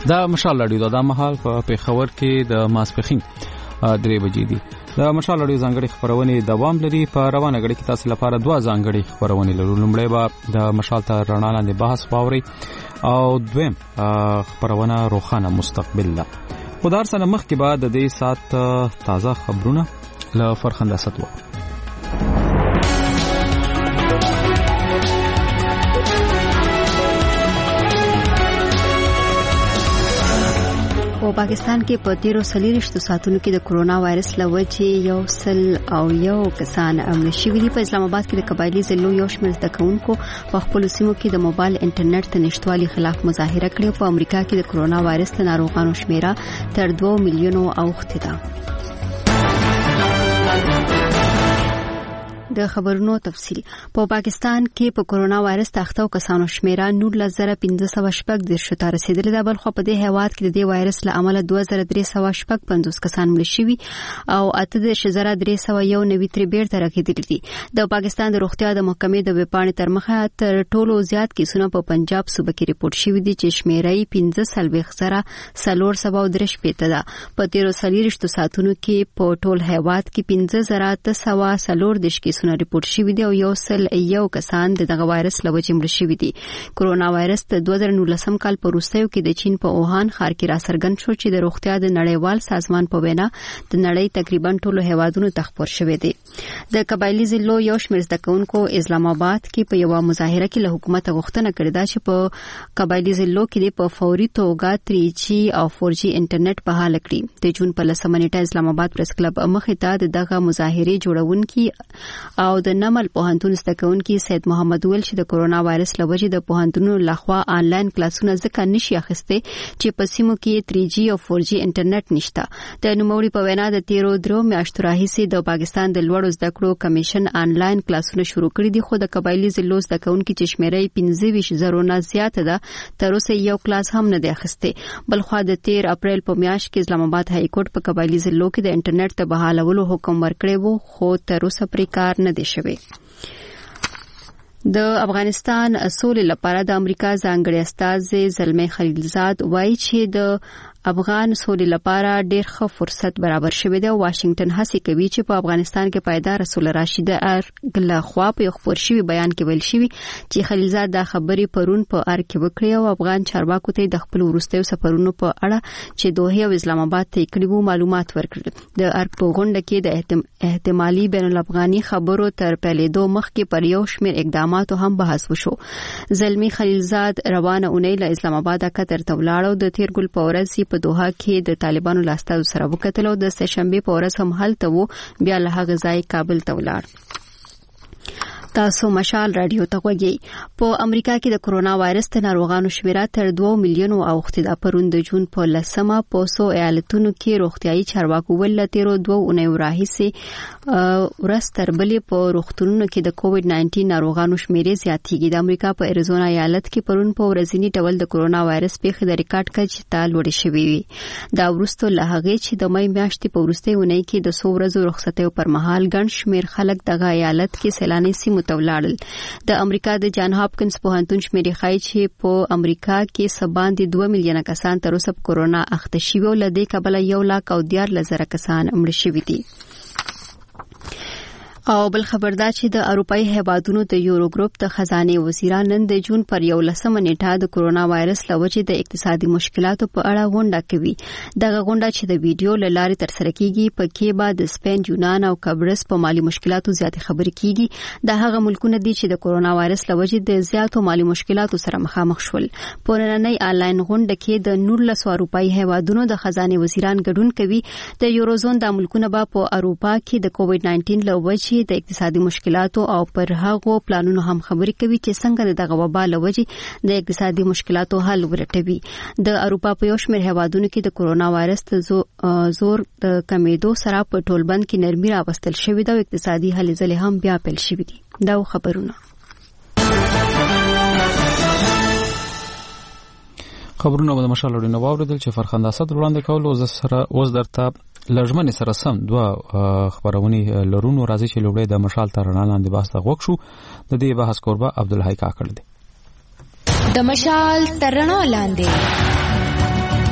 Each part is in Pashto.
دا مشال رادیو دا مهال په پیښور کې د ماسپخین 3 بجې دي. د مشال رادیو ځانګړي خبرونه دوام لري. په روانه غړي کې تاسو لپاره 2 ځانګړي خبرونه لرو. لومړی به د مشال ته رڼا لاندې بحث واوري او دویم خبرونه روخانه مستقبل لا. خدار سره مخ کې بعد د دې سات تازه خبرونه له فرخنده ستو. په پاکستان کې په 13 ساعتونو کې د کرونا وایرس لوجې 101 کسان امن شوي دي. په اسلام آباد کې د قبایلی ضلعو یو شمېر زده کوونکو په خپل سیمو کې د موبایل انټرنیټ ته نشټوالي خلاف مظاهره کړې. په امریکا کې د کرونا وایرس ته ناروغانو شمیره تر 2 میلیونو اوښتې ده. د خبرونو تفصیل. په پاکستان کې په کرونا وایرس تختو کسانو شمیره 19510 ته رسیدلې ده. بلخو په دې هیواد کې د دې وایرس له امله 2350 کسان مړ شوي او 8301 نوي تر بیرته راغلي دي. د پاکستان د روغتیا د محکمې د ویبپاڼې تر مخه تر ټولو زیات کیسونه په پنجاب صوبه کې ریپورت شوي دي چې شمیره یې 15413 ده. په 13 ساعتونو کې په ټول هیواد کې 15314 کیسونه ریپورت شوي دي او 101 کسان دغه وایرس له وجې مړ شوي دي. کرونا وایرس د 2019 کال په وروستیو کې د چین په اوهان ښار کې راڅرګند شو چې د روغتیا د نړیوال سازمان په وینا د نړۍ تقریبا ټولو هیوادونو ته خپور شوی دی. د قبایلی ضلعو یو شمېر زده کوونکو اسلام آباد کې په یو مظاهره کې له حکومت غوښتنه کړې ده چې په قبایلی ضلعو کې په فوري توګه 3G او 4G انټرنیټ بحال کړي. د جون په 10 نیټه اسلام آباد پریس کلب مخې ته دغه مظاهره جوړونکي او د نمل پوهنتون زده کوونکي سید محمد ویل چې د کرونا وایرس له وجې د پوهنتونونو لخوا آنلاین کلاسونه ځکه نشي اخیستي چې په سیمو کې 3G او 4G انټرنیټ نشته. د نوموړي په وینا د 13 میاشتو راهیسې د پاکستان د لوړو زده کړو کمیشن آنلاین کلاسونه شروع کړي دي، خو د قبایلی ضلعو زده کوونکي چې شمیره 15000 نه زیاته ده تر اوسه یو کلاس هم نه دی اخیستی. بلخو د 13 اپریل په میاشت کې اسلام آباد های کورټ په قبایلی ضلعو کې د انټرنیټ ته بحالولو حکم ورکړی وو، خو تر اوسه پرې کار نه دی شوی. د افغانستان سولې لپاره د امریکا ځانګړي استازي زلمي خلیلزاد وایي چې د افغان سولې لپاره ډېر ښه فرصت برابر شوی دی او واشنگټن هڅه کوي چې په افغانستان کې پایدار سوله راشي. د ارګ خوا په خبر شوی بیان کې ویل شوی چې خلیلزاد دا خبرې پرون په ارګ کې وکړې او افغان چارواکو ته د خپل وروستیو سفرونو په اړه چې دوحه او اسلام آباد ته کړي وو معلومات ورکړل. د ارګ په غونډه کې د احتمالي بین الافغاني خبرو تر پیلېدو مخکې پر یو شمېر اقداماتو هم بحث وشو. زلمي خلیلزاد روانه اونۍ له اسلام آباد قطر ته ولاړ او د تیرګل په ورځ په دوحه کې د طالبانو لاستازو سره وکتل او د سهشنبه په ورځ هم هلته وو، بیا له هغه ځای کابل ته ولاړ. تاسو مشال رادیو ته غوږی. په امریکا کې د کرونا وایرس ته ناروغانو شمیره تر 2 میلیونو اوښتې ده. پرون د جون په 10مه په 100 ایالتونو کې روغتیايي چارواکو ول تیرو 2 اونۍ راهیسې ورځ تر بلې په روغتونونو کې د کووډ 19 ناروغانو شمیرې زیاتېږي. د امریکا په اریزونا ایالت کې پرون په ورځنی ډول د کرونا وایرس پیښې د ریکارډ کچې ته لوړې شوې وي. دا وروسته له هغې چې د مې میاشتې په وروستۍ اونۍ کې د 100 ورځو رخصتیو پر مهال ګڼ شمېر خلک دغه ایالت کې سیلاني سیمو ته ولاړل. د امریکا د جان هاپکینز پوهنتون شمیرې ښایي چې په امریکا کې سباندې 2 میلیونه کسان تر اوسه په کرونا اخته شوي او له دې کبله 1,14,000 کسان مړه شوي دي. او بل خبردار چې د اروپאי هیوادونو د یورو ګروپ د خزانه وزیران نن د جون پر 11 نیټه د کرونا وایرس لوجې د اقتصادي مشکلاتو په اړه غونډه کوي. دغه غونډه چې د ویډیو لارې تر سره کیږي په کې بعد د سپین، یونان او قبرص په مالی مشکلاتو زیاتې خبرې کیږي. د هغه ملکونه دي چې د کرونا وایرس لوجې د زیاتو مالی مشکلاتو سره مخامخ شول. په نننۍ آنلاین غونډه کې د 19 اروپאי هیوادونو د خزانه وزیران ګډون کوي. د یوروزون د ملکونه په اروپا کې د کووډ 19 لوجې د اقتصادي مشکلاتو او پر هغو پلانونو هم خبرې کوي چې څنګه دغه وبا لوجې د اقتصادي مشکلاتو حل ولټوي. د اروپا په یو شمېر هیوادونو کې د کرونا وایرس ته زور د کمیدو سره په ټولبند کې نرمي راوستل شوې ده او اقتصادي هلې ځلې هم بیا پیل شوې دي. دا خبرونه به د مشال لري نو واوریدل چې فرخنده صد وړاندې کول اوس درته لژمن سره سم دوه خبرونه لرونو راځي چې لوړې د مشال تر رڼا لاندې باسته غوښ شو. د دې بحث قربا عبدالحی کاکړ دی. د مشال تر رڼا لاندې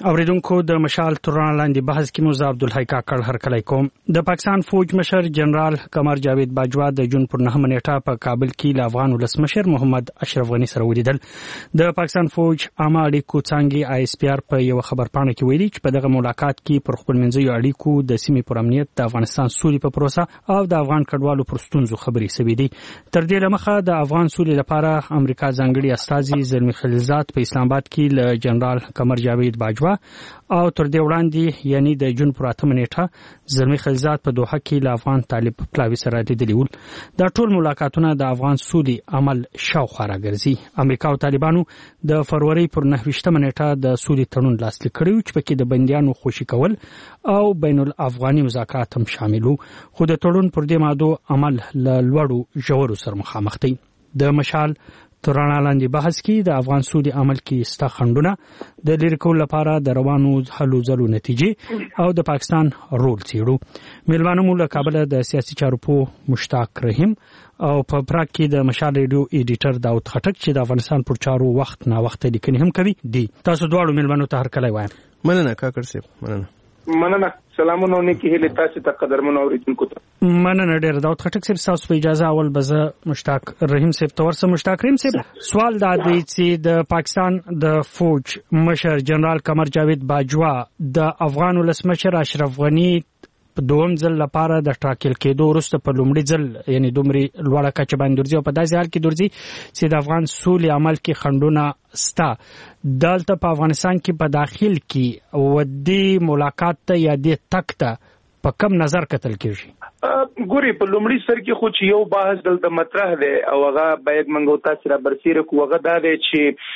اوریدونکو د مشال توران لاندې بحث کې موږ عبدالحی کاکړ هرکلی کوم. د پاکستان فوج مشر جنرال قمر جاوید باجوا د جون پر 9 نیټه په کابل کې له افغان ولسمشر محمد اشرف غنی سره ولیدل. د پاکستان فوج عامه اړیکو څانګې آی اس پی آر په یو خبرپاڼه کې ویلي چې په دغه ملاقات کې پر خپل منځي اړیکو د سیمې پر امنیت د افغانستان سولې په پروسه او د افغان کډوالو پر ستونزو خبرې شوې دي. تر دې لمخه د افغان سولې لپاره امریکا ځانګړي استازي زلمی خلیلزاد په اسلام آباد کې له جنرال قمر جاوید باجوا او تر دې وړاندې یعنی د جون پر 8 نیټه زلمی خلیلزاد په دوحه کې له افغان طالب پلاوي سره لیدلي ول. دا ټول ملاقاتونه د افغان سولې عمل شاوخوا راګرځي. امریکا او طالبانو د فروری پر 9 نیټه د سولې تړون لاسلیک کړی چې پکې د بندیانو خوشي کول او بین الافغاني مذاکرات هم شامل وو، خو د تړون پر دې ماده عمل له لوړو ژورو سره مخامخ دی. د مشال ترانا لاندې بحث کې د افغان سولې عمل کې ستا خندونه د لری کول لپاره د روانو حلو ځلو نتیجې او د پاکستان رول څیړو. میلمانه مو له کابل د سیاسي چارو په مشتاق رحیم او په پراګ کې د مشال ریډیو ایډیټر داود خټک چې د افغانستان پر چارو وخت نا وخت لیکنې هم کوي دي. تاسو دواړو میلمانو ته هرکلی وایم. مننه کاکړ صاحب. مننه. سلامونه نیکی هیله تاسو ته قدرمن اوریدونکو ته. مننه ډیر. داود خټک صاحب تاسو په اجازه اول بزه مشتاق رحیم صاحب تورسه. مشتاق رحیم صاحب سوال دا دی چې د پاکستان د فوج مشر جنرال قمر جاوید باجوا د افغان ولسمشر اشرف غنی په دوم ځل لپاره د ټاکل کېدو وروسته په لومړي ځل یعنی دومره لوړه کچه باندې درځي او په داسې حال کې درځي چې د افغان سولې عمل کې خندونه ستا دلته په افغانستان کې په داخل کې ودی ملاقات ته یا د تک ته په کم نظر کتل کېږي؟ ګوري په لومړي سر کې خو چې یو بحث دلته مطرح دی او هغه باید منګو تاسو را برسیره کو هغه دا دی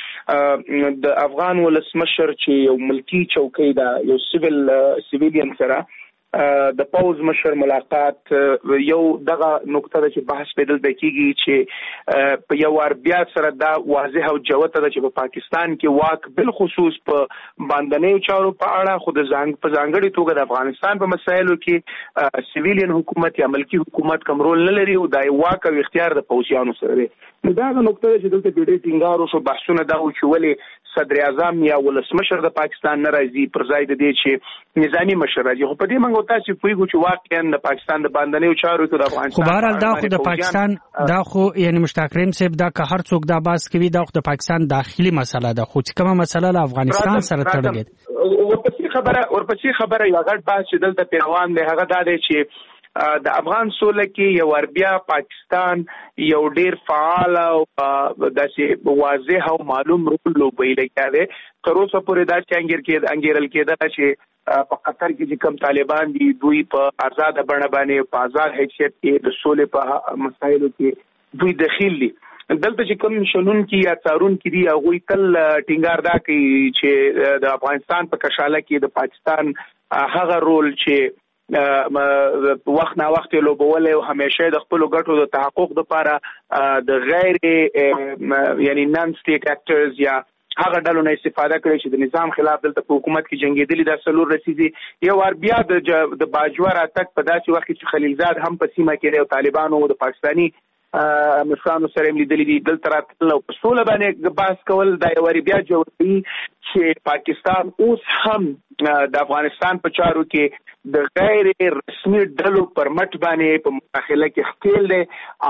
چې د افغان ولسمشر چې یو ملکی چوکۍ دا یو سیویلین سره د پوز مشر ملاقات یو دغه نقطه ده چې بحث بدل بکیږي چې په یو ور بیا سره دا واضح او جوته ده چې په پاکستان کې واک بل خصوص په باندنیو چارو په اړه خود په ځانګړي توګه د افغانستان په مسایلو کې سیویلین حکومت یا ملکی حکومت کوم رول نه لري او د واک او اختیار د پوزیانو سره دی. نو دا نقطه چې دلته ډېر ټینګار وشو بحثونه دا چې ولې صدر اعظم یا ولسمشر د پاکستان ناراضي پر ځای د دې چې نظامی مشر راځي. خو په دې منګو تاسو پوهیږئ چې واقعا د پاکستان د باندنیو چارو کې د افغانستان خو بهرحال دا خو د پاکستان دا خو یعنی مشتاق رحیم صاحب دا که هر څوک دا باس کوي دا خو د پاکستان داخلي مسله ده، خو چې کومه مسله له افغانستان سره تړلې ده. ورپسې خبره یو غټ بحث چې دلته پیروان دی هغه دا دی چې د افغان سوله کې یو وربیا پاکستان یو ډیر فعال او داسې واضح او معلوم رول لوبوي دی. تر اوسه پورې دا چې انګیرل کېده چې په قطر کې چې کوم طالبان دي دوی په آزاد بڼه باندې په آزاد حیثیت کې د سولې په مسایلو کې دوی دخیل دي. دلته چې کوم شنون کې یا څارون کې دي هغه تل ټینګار دا کوي چې د افغانستان په کشاله کې د پاکستان هغه رول چې وخت نا وخت لوبول او همیشه د خپل ګټو د تحقق لپاره د غیر یعنی نان سټیټ اکټرز یا هغه ډلو نه استفاده کوي چې د نظام خلاف دلته په حکومت کې جنگیدلي د سلور رسیدي. یو ور بیا د باجوا راتګ په داسې وخت کې خلیلزاد هم په سیمه کې د طالبانو او د پاکستاني مشرانو سره لیدلي دي دلته راتلل او په سوله باندې بحث کول دا یو ور بیا جوړوي چې پاکستان اوس هم د افغانستان په چارو کې د غیر رسمي ډلو پر مټ باندې په مداخله کې ښکیل دی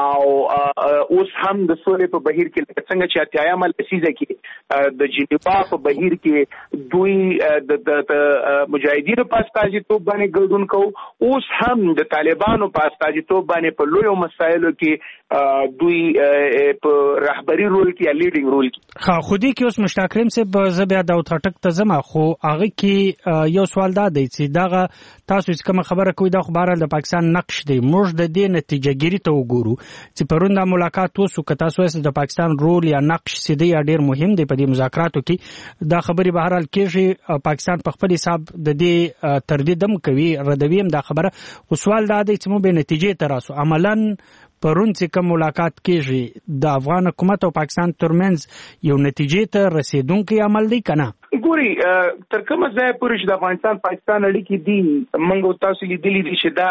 او اوس هم د سولې په بهیر کې څنګه چې اتیایم لسیزه کې د جنیوا په بهیر کې دوی د مجاهدینو په استازیتوب باندې ګډون کوي، اوس هم د طالبانو په استازیتوب باندې په لویو مسایلو کې دوی په رهبری رول کې یا لیډینګ رول کې. خو دې کې اوس مشتاق رحیم صاحب زه بیا داود خټک ته ځم، خو هغه کې یو سوال دا دی چې دغه تاسو چې کوم خبره کوي دا خو بهرحال د پاکستان نقش دی. موږ د دې نتیجه ګیری ته وګورو چې پرون دا ملاقات وسو که تاسو یې د پاکستان رول یا نقش سیده یا ډیر مهم دی په دې مذاکراتو کې دا خبري بهرحال کېږي. پاکستان په خپل حساب د دې تردید هم کوي ردوي هم دا خبره. خو سوال دا دی چې موږ به نتیجې ته راسو عملاً پرون چې کوم ملاقات کېږي د افغان حکومت او پاکستان ترمنځ یو نتیجې ته رسیدونکي عمل دی کنه؟ ګوري تر کومه ځای پورې چې د افغانستان پاکستان اړیکې دي موږ تاسو لیدلي دي چې دا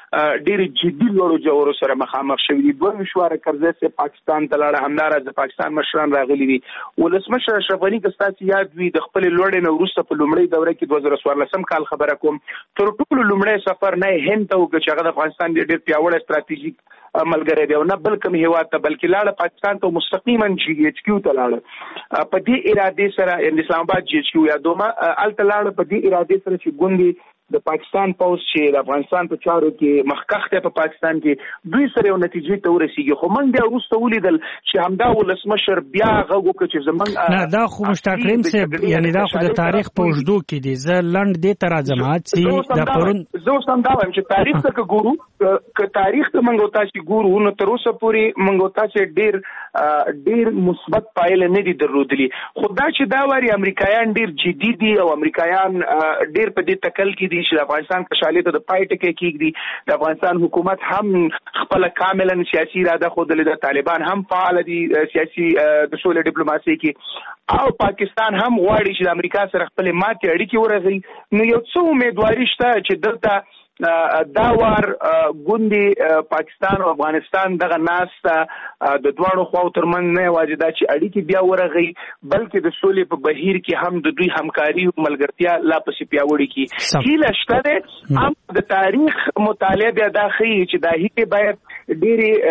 ډېر جدي لوړو جوړو سره مخامخ شوي دي. 2 مشواره کرزی سه پاکستان ته لاړه، همدارس د پاکستان مشران راغلي دي. ولسمشر اشرف غني که ستاسو یاد وي د خپل لوړې نه وروسته په لومړۍ دوره کې 2014 کال خبره کوم، تر ټولو لومړی سفر نه هند ته وکړ چې هغه د افغانستان ډېر پیاوړی ستراتیژیک ملګری دی او نه بل کوم هیواد ته بلکې لاړه پاکستان ته مستقیما جی ایچ کیو ته لاړه. په دې اراده سره اسلام آباد جی ایچ کیو یا دومره الته لاړه په دې اراده سره چې ګوندي د پاکستان پوز چې د افغانستان په چارو کې مخکخ ته په پاکستان کې دوی سره یو نتیجې ته ورسیږي. خو موږ بیا وروسته ولیدل چې همدا ولسمشر بیا غږ وکړ چې زمونږ نه دا خو مشتاق کریم صاحب یعنی دا خو د تاریخ په اوږدو کې دي. زه لنډ دې تر ازمات سي د پرون زه سم دا وایم چې تاریخ ته ګورو که تاریخ ته موږ تاسو ګورو نو تر اوسه پورې موږ تاسو ډیر مثبت پایله نه دي درلودلي. خدا چې دا واري امریکایان ډیر جدي دي او امریکایان ډیر په دې تکل کې دي چې د افغانستان کشالي ته د پایټ کې کېږي. د افغانستان حکومت هم خپل کاملا سیاسي اراده خوده د طالبان هم فعال دي سیاسي د سولې ډیپلوماسي کې او پاکستان هم غواړي چې د امریکا سره خپل ماتې اړیکې ورغوي. نو یو څو امیدواري شته چې دلته دا وار ګوندي پاکستان او افغانستان دغه ناسته د دوه خواو ترمنځ نه واجب ده چې اړیکې بیا ورغوي بلکې د سولې په بهیر کې هم د دوی همکاري او ملګرتیا لا پسې پیاوړې کی. هیله شته ده هم د تاریخ مطالعه بیا دا ښیي چې دا هیڅ باید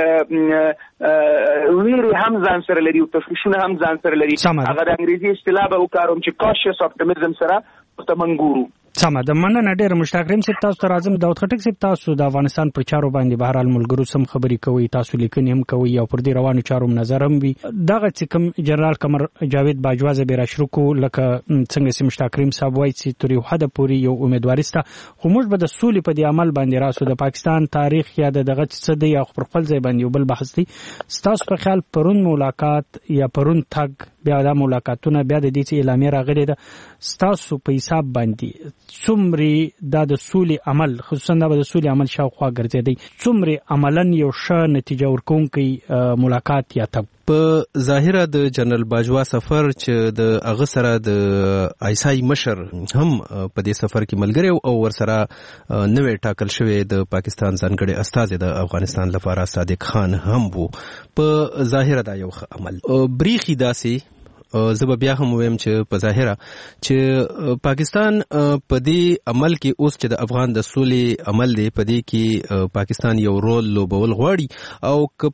ډېری ویری هم ځان سره لري او تشویشونه هم ځان سره لري. هغه د انګریزي اصطلاح به وکاروم چې کاشس اپټیمزم سره تمنګورو. سمه د مننه ډېر مشتاق کریم صاحب تاسو ته راځم. داود خټک صاحب تاسو د افغانستان پر چارو باندې بهر حال ملګرو سم خبرې کوي، تاسو لیکنې هم کوي او پر دې روانو چارو نظر هم وي. دغه چې کوم جنرال قمر جاوید باجوا زبیر اشرکو لکه څنګه چې مشتاق کریم صاحب وایي چې تر یو حد پورې یو امیدواري سته، خو موږ به د سولې په دې عمل باندې راسو. د پاکستان تاریخ یا دغه څه دی یا خپل ځای باندې یو بل بحث دی. ستاسو په خیال پرون ملاقات یا پرون تګ بیا د ملاقاتونه بیا د دې اعلامیه راغلې ده ستاسو په حساب باندې څومره د سولې عمل خصوصا د سولې عمل شاوخوا ګرځېدی څومره عملاً یو ښه نتیجه ورکوونکی ملاقات یا تګ؟ په ظاهره د جنرال باجوا سفر چې د هغه سره د آیسای مشر هم په دې سفر کې ملګری او ورسره نوې ټاکل شوی د پاکستان ځانګړي استازي د افغانستان لپاره صادق خان هم وو. په ظاهره دا یو عمل بریخي داسې زه بیا هم وایم چې په ظاهره چې پاکستان په دې عمل کې اوس چې د افغان د سولې عمل دی په دې کې پاکستان یو رول لوبول غواړي او که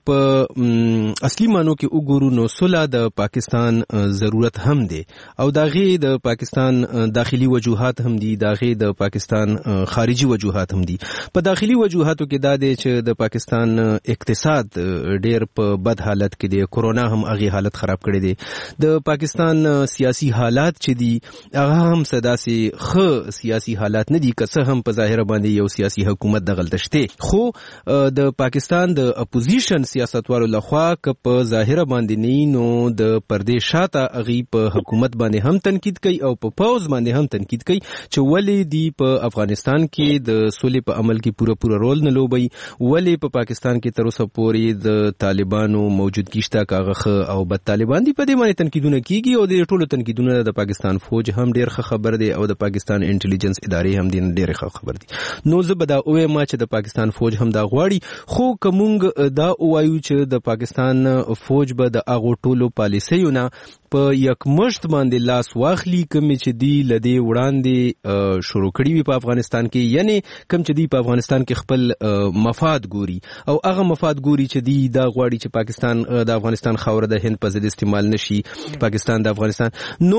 په اصلي معنو کې وګورو نو سولې د پاکستان ضرورت هم دی او داغه د پاکستان داخلي وجوهات هم دي، داغه د پاکستان خارجي وجوهات هم دي. په داخلي وجوهاتو کې دا دی چې د پاکستان اقتصاد ډېر په بد حالت کې دی، کورونا هم هغه حالت خراب کړی دی. د پاکستان سیاسي حالات چې دي هغه هم سداسي خ سیاسي حالات نه دي که څه هم په ظاهر باندې یو سیاسي حکومت د غلطشته، خو د پاکستان د اپوزیشن سیاستوالو لخوا که په ظاهر باندې نه نو د پردې شاته اغي په حکومت باندې هم تنقید کوي او په پاوز باندې هم تنقید کوي چې ولې دی په افغانستان کې د سولې په عمل کې پوره رول نه لوبي، ولې په پاکستان کې تر اوسه پورې د طالبانو موجودګي شته کاغه او بد طالبان دي. په دې باندې تنقیدونه کیږي او د ټولو تنقیدونه د پاکستان فوج هم ډیر ښه خبر دی او د پاکستان انټيليجنس ادارې هم ډیر ښه خبر دي. نو زه به دا وایم چې د پاکستان فوج هم دا غواړي، خو کومګ دا وایو چې د پاکستان فوج به د اغو ټولو پالیسیونه په یک مشت باندې لاس واخلي کوم چې دی لدی وړاندې شروع کړی وي په افغانستان کې، یعنی کوم چې دی په افغانستان کې خپل مفاد ګوري او هغه مفاد ګوري چې دی دا غواړي چې پاکستان د افغانستان خاور د هند په ضد استعمال نشي، پاکستان د افغانستان نو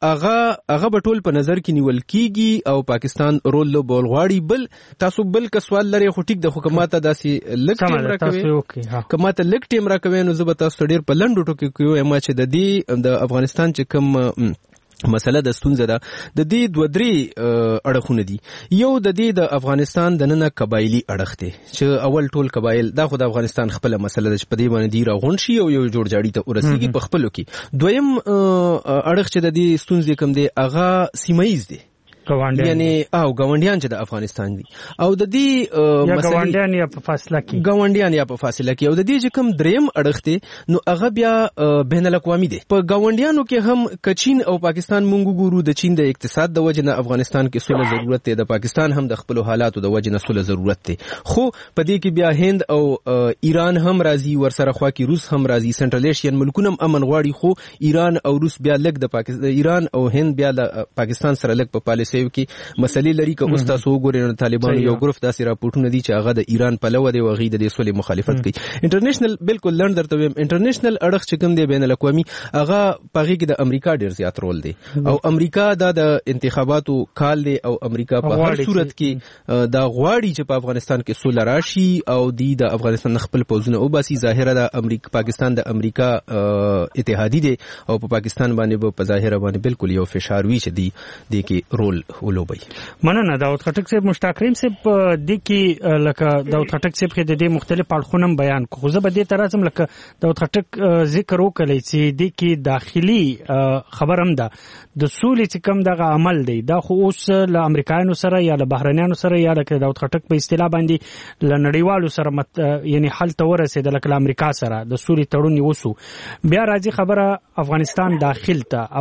هغه به ټول په نظر کې نیول کیږي او پاکستان رول لوبول غواړي. بل تاسو بل که سوال لري خو ټیک د حکومت داسې لک ټیم راکوي کماته لک ټیم راکوي نو زه به تاسو ډیر په لندو ټکو کې وایم چې د دې د افغانستان چې کوم مسله د ستونزه ده د دې دوه درې اړخونه دي. یو د دې د افغانستان د نن قبایلی اړخ دی چې اول ټول قبایل دا خو د افغانستان خپل مسله ده چې په دې باندې دی راغون شي او یو جوړ جاړي ته ورسیږي په خپلو کې. دویم اړخ چې د دې ستونزې کوم دی هغه سیمایز دی یعنی او ګاونډیان چې د افغانستان دي او د دې ګاونډیان یا په فاصله کې او د دې چې کوم دریم اړخ دی نو هغه بیا بین الاقوامي دي. په ګاونډیانو کې هم کچین او پاکستان مونږ ګورو د چین د اقتصاد د وجه نه افغانستان کې سوله ضرورت دی، د پاکستان هم د خپل حالاتو د وجه نه سوله ضرورت دی. خو په دې کې بیا هند او ایران هم راځي، ورسره خوا کې روس هم راځي، سنټرل ایشین ملکونه هم امن غواړي، خو ایران او روس بیا لګ د ایران او هند بیا د پاکستان سره لګ په پالیسي کې مسلې لري. که اوس تاسو وګورئ نو طالبان یو ګروپ داسې راپورټونه دي چې هغه د ایران پلوه دی او هغه د دې سولې مخالفت کوي. انټرنیشنل بالکل لړ درته ویم انټرنیشنل اړخ چې کوم دی بین الاقوامي هغه پغې کې د امریکا ډیر زیات رول دی او امریکا د انتخاباتو کال دی او امریکا په هر صورت کې دا غواړي چې په افغانستان کې سوله راشي او د افغانستان خپل پوزونه او باسي. ظاهره د امریکا پاکستان د امریکا اتحادی دی او په پاکستان باندې په ظاهره باندې بالکل یو فشار وی چې دی کې رول ولوبي. مننه داود خټک صاحب. مشتاق کریم صاحب د کې لکه داود خټک صاحب کې د دې مختلف اړخونه بیان کو، خو زه به دې ترازم لکه داود خټک ذکر وکړي چې د کې داخلي خبر هم ده د سولې چې کوم دغه عمل دی دا خو اوس له امریکایانو سره یا له بهرنیانو سره یا لکه داود خټک په اصطلاح باندې له نړیوالو سره یعنی حل ته ورسېد لکه امریکا سره د سولې تړون وسو. بیا راځي خبره افغانستان داخل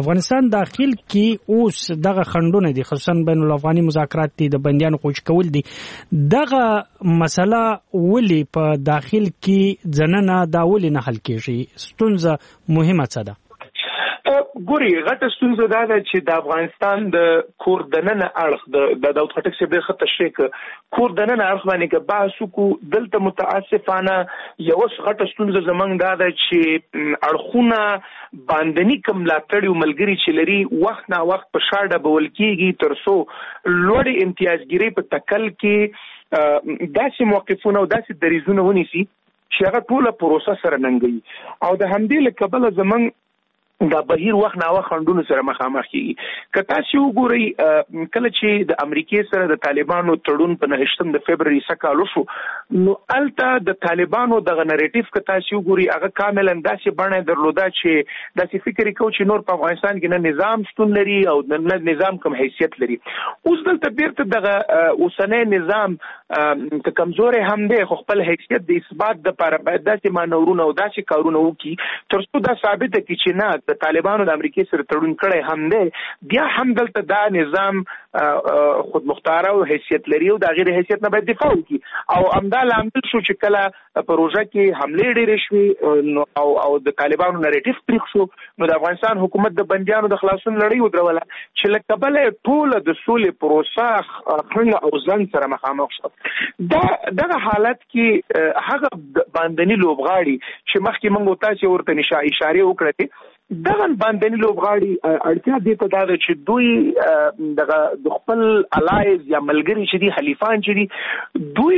کې اوس دغه خندونه دي خصوصا بین الافغاني مذاکرات دي د بندیانو خوش کول دي. دغه مسله ولی په داخل کې ځننه دا ولی نه حل کیږي؟ ستونزه مهمه څه ده؟ ګوري غټه ستونزه دا ده چې د افغانستان د کور دننه اړخ د داود خټک صاحب د تشریح کور دننه اړخ باندې کې بحث کو دلته متاسفانه یو غټه ستونزه زمنګ دا ده چې اړخونه باندنی کم لاټړي او ملګری چې لري وخت نه وخت په شاړه بول کېږي ترڅو لوړ امتیازګری په تکل کې داسې موقفونه او داسې دریزونه ونیسي چې هغه ټوله پروسه سره ننګي او د همدې له کبله زمنګ دا بهیر وخت نه وخت خندونو سره مخامخ کیږي. که تاسو وګورئ کله چې د امریکای سره د طالبانو تړون په 9 د فبرवरी سکه شو نو الته د طالبانو د نریټیو که تاسو وګورئ هغه کاملا داسې باندې درلوده چې داسې فکر وکاو چې نور په افغانستان کې نه نظام شتون لري او نه نظام کوم حیثیت لري. اوس دلته بیرته دغه اوسنۍ نظام ته کمزوري هم دی خو خپل حیثیت د اثبات د لپاره باید داسې مانورونه او داسې کارونه وکړي ترڅو دا ثابت کړي چې نه د طالبانو د امریکای سره تړون کړي هم دی بیا هم دلته دا نظام خود مختار او حیثیت لري او د غیر حیثیت نه باید دفاع وکړي او امدا لامل شو چې کله پروژه کې حمله ډېرې شوې او د طالبانو نریټیو پریخ شو نو د افغانستان حکومت د بندیانو د خلاصون لړۍ ودروله چې لکه بل ټول د سولې پروسه څنګه او ځان سره مخامخ شو. دا حالت کې هغه باندنی لوبغاړي چې مخکې موږ تاسو ورته اشاره وکړه دغه باندنی لوبغاړي اړتیا دي ته دا چې دوی د خپل الایز یا ملګری چې دي حلیفان چې دي دوی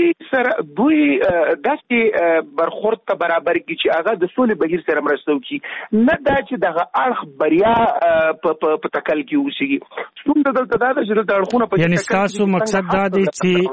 داسې برخورد ته برابر کی چې هغه د سولې بهیر سره مرسته وکړي نه دا چې دغه اړخ بریا په تکل کې اوسېږي. څومره دلته دا چې دلته اړخونه په یعنی تاسو مقصد دا دی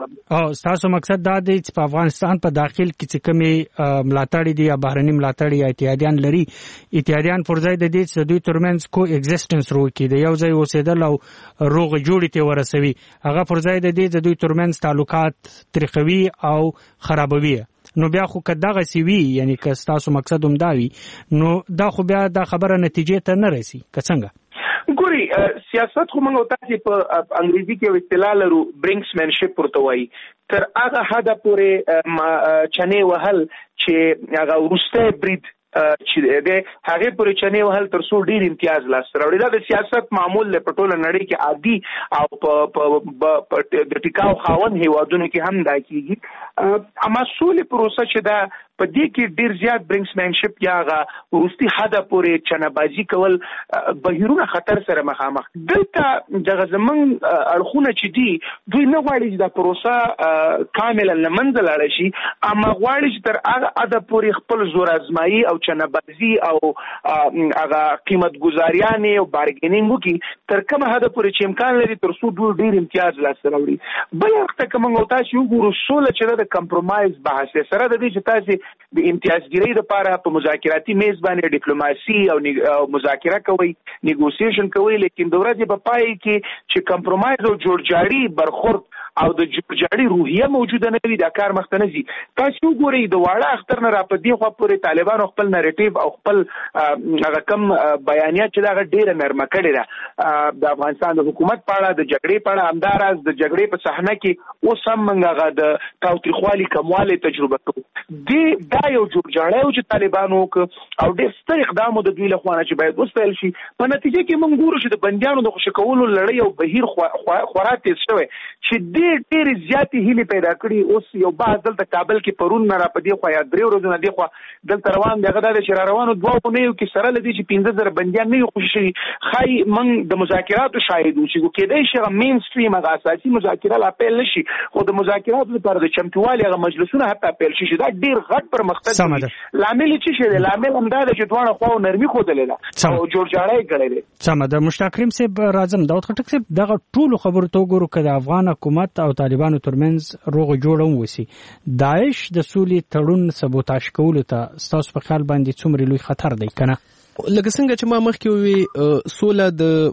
چې په افغانستان په داخل کې چې کومي ملاتړي دي یا بهرني ملاتړي یا اتحادیان لري اتحادیان فرضای د دې چې دوی ترمنځ کو ایگزیسټنس روکي د یو ځای اوسېدل او روغ جوړی ته ورسوي هغه فرضای د دې چې دوی ترمنځ تعلقات تریخوي او خرابوي. نو بیا خو که دغه سی وی یعنی که تاسو مقصد هم دا وي نو دا خو بیا دا خبره نتیجې ته نه رسي که څنګه؟ ګوري سیاست خو موږ تاسو په انګریزي کې اصطلاح لرو برینکسمنشپ ورته وایي تر هغه حد پورې چنې وهل چې هغه ورسته برید چې د هغه پورې چنې وهل تر څو ډیر امتیاز لاس راوړي دا د سیاست معمول له پټوله نړۍ کې عادي او په د ټیکاو خاون هیوادونو کې هم دا کیږي. اما سولې پروسه چې دا په دې کې ډیر زیات برینکسمنشپ یا ورستي حد پورې چنهبازي کول بهیرونه خطر سره مخامخ. دلته دغه زمون اړخونه چې دي دوی نه غواړي چې دا پروسه کاملا لمنځه لاړ شي اما غواړي چې تر هغه حد پورې خپل زور ازمایي او چنهبازي او هغه قیمت گزاریانه او بارګینینګ وکي تر کومه حد پورې چې امکان لري تر څو دوی ډیر امتیاز لاس راوړي. بل وخت کوم او تاسو وګورئ سوله چې د کمپرمایز بحث سره د دې چې تاسو د امتیازګرۍ لپاره په مذاکراتي میز باندې ډیپلوماسي او مذاکره کوي، نیګوسییشن کوي، لیکن د ورځې په پای کې چې کمپرمایز او جوړجاړي برخورد او د جوړجاړي روحیه موجوده نه وي، دا کار مخته نه ځي. تاسو ګورئ د واړه اختر نه را پدې خو پورې طالبانو خپل نریټیو او خپل هغه کم بیانیات چې دا ډیره نرمه کړې ده د افغانستان د حکومت په اړه، د جګړې په اړه، همداراز د جګړې په صحنه کې اوس هم موږ هغه د تاوتریخوالي کموالی تجربه کوو. دا یو جوړجاړی و چې طالبانو وکړ او ډېر ستر اقدام د دوی له خوا نه چې باید وستایل شي. په نتیجه کې موږ ګورو چې د بندیانو د خوشي کولو لړۍ او بهیر خورا تیز شوی چې ډېر زیاتې هیلې پیدا کړي. اوس یو بحث دلته کابل کې پرون نه را په دې خوا یا 3 ورځې نه دې خوا دلته روان دی، هغه دا چې را روانو 2 اونیو کې سره لدی چې 15,000 بندیان نه یو خوشي شي. خای موږ د مذاکراتو شاهد وو چې کېدای شي هغه مین سټریم هغه اساسي مذاکره لا پیل نشي، خو د مذاکراتو لپاره د چمتووالي هغه مجلسونه حتی پیل شي. دا ډېر غټ پرمختګ دی. لامل چې شه دی، لامل هم دا چې دواړه خواو نرمي ښودلې ده او جوړجاړی کړی دی. سمه ده. مشتاق کریم صاحب راځم داود خټک صاحب، دغه ټولو خبرو ته وګورو که د افغان حکومت او طالبانو ترمنځ روغ جوړ وسی، داعش د سولې تړون سبوتاژ کولو ته ستاسو په خیال باندې څومره لوی خطر دی کنه؟ لکه څنګه چې ما مخکې وی سوله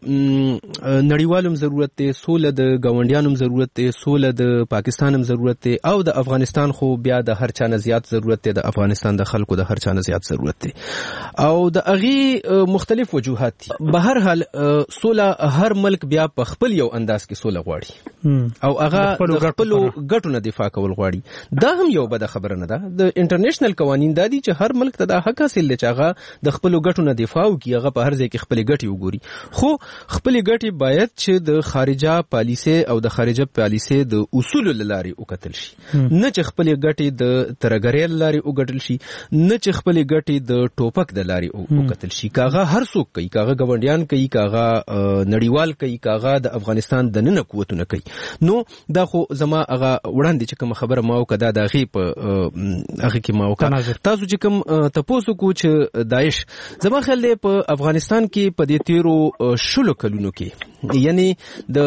د نړیوالم ضرورت دی، سوله د گاونډیانو ضرورت دی، سوله د پاکستانم ضرورت دی، او د افغانستان خو بیا د هر چا نه زیات ضرورت دی، د افغانستان د خلکو د هر چا نه زیات ضرورت دی او د اغي مختلف وجوهات دي. به هر حال سوله هر ملک بیا په خپل یو انداز کې سوله غواړي او هغه د خپل ګټو نه دفاع کول غواړي. دا هم یو بده خبره نه ده. د انټرنیشنل قوانین دا دي چې هر ملک ته د حق حاصل دی چې هغه د خپل ګټو دفاع وکړي، هغه په هر ځای کې خپل ګټې وګوري، خو خپل ګټې باید چې د خارجه پالیسي او د خارجه پالیسي د اصول لاري وکتل شي، نه چې خپل ګټې د ترګریل لاري وګټل شي، نه چې خپل ګټې د ټوپک د لاري وکتل شي. کاغه هر څوک کوي، کاغه گاونډیان کوي، کاغه نړیوال کوي، کاغه د افغانستان د نن قوتونه کوي. نو دا خو زما هغه وړاندې چې کوم خبره ما وکړه دا غي په هغه کې ما وکړه. تاسو چې کوم تاسو کو چې داعش زما خل دی په افغانستان کې په دې تیرو شلو کلونو کې، یعنی د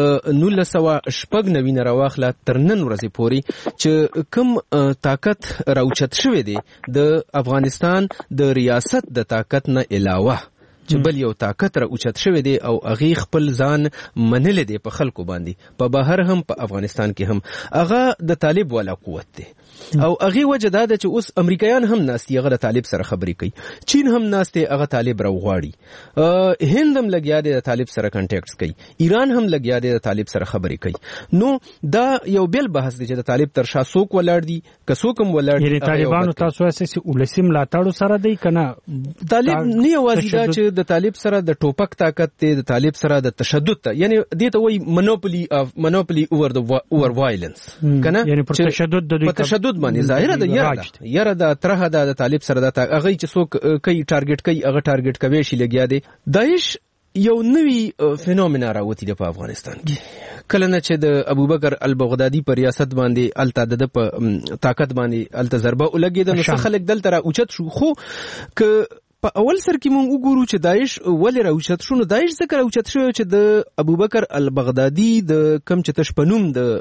1996 نه راواخله تر نن ورځې پورې چې کوم طاقت راوچت شوی دی د افغانستان د ریاست د طاقت نه علاوه چې بل یو طاقت را اوچت شوی دی او هغه خپل ځان منل دی په خلکو باندې، په بهر هم په افغانستان کې هم هغه د طالب والا قوت دی او هغه وجه دا ده چې اوس امریکایان هم ناستي هغه د طالب سره خبرې کوي، چین هم ناستي هغه طالب راوغواړي، هند هم لګیا دی د طالب سره کانټیکټس کوي، ایران هم لګیا دی د طالب سره خبرې کوي. نو دا یو بل بحث دی چې د طالب تر شا څوک ولاړ دي، که څوک هم ولاړ دي. طالبانو تاسو اساسي ولسی ملاتړ سره دی کنه؟ طالب نه یوازې دا چې د طالب سره د ټوپک طاقت دی، د طالب سره د تشدد ته، یعنی دې ته وایي مونوپولي اوور وایلنس کنه، یعنی پر تشدد د دوی تشدد باندې ظاهره ده یره د ترخه د طالب سره د هغه چې څوک کوي ټارګټ کوي هغه ټارګټ کوي شي لګیا دی. داعش یو نوی فینومنا راوتی دی په افغانستان کې. کله نه چې د ابوبکر البغدادي پر ریاست باندې الته د طاقت باندې الته ضربه ولګیده، نو خلک دلته را اوچت شو. خو که په اول سر کې مونږ وګورو چې داعش ولې راوچت شو، نو داعش ځکه راوچت شو چې د ابوبکر البغدادي د کم چې تشپنوم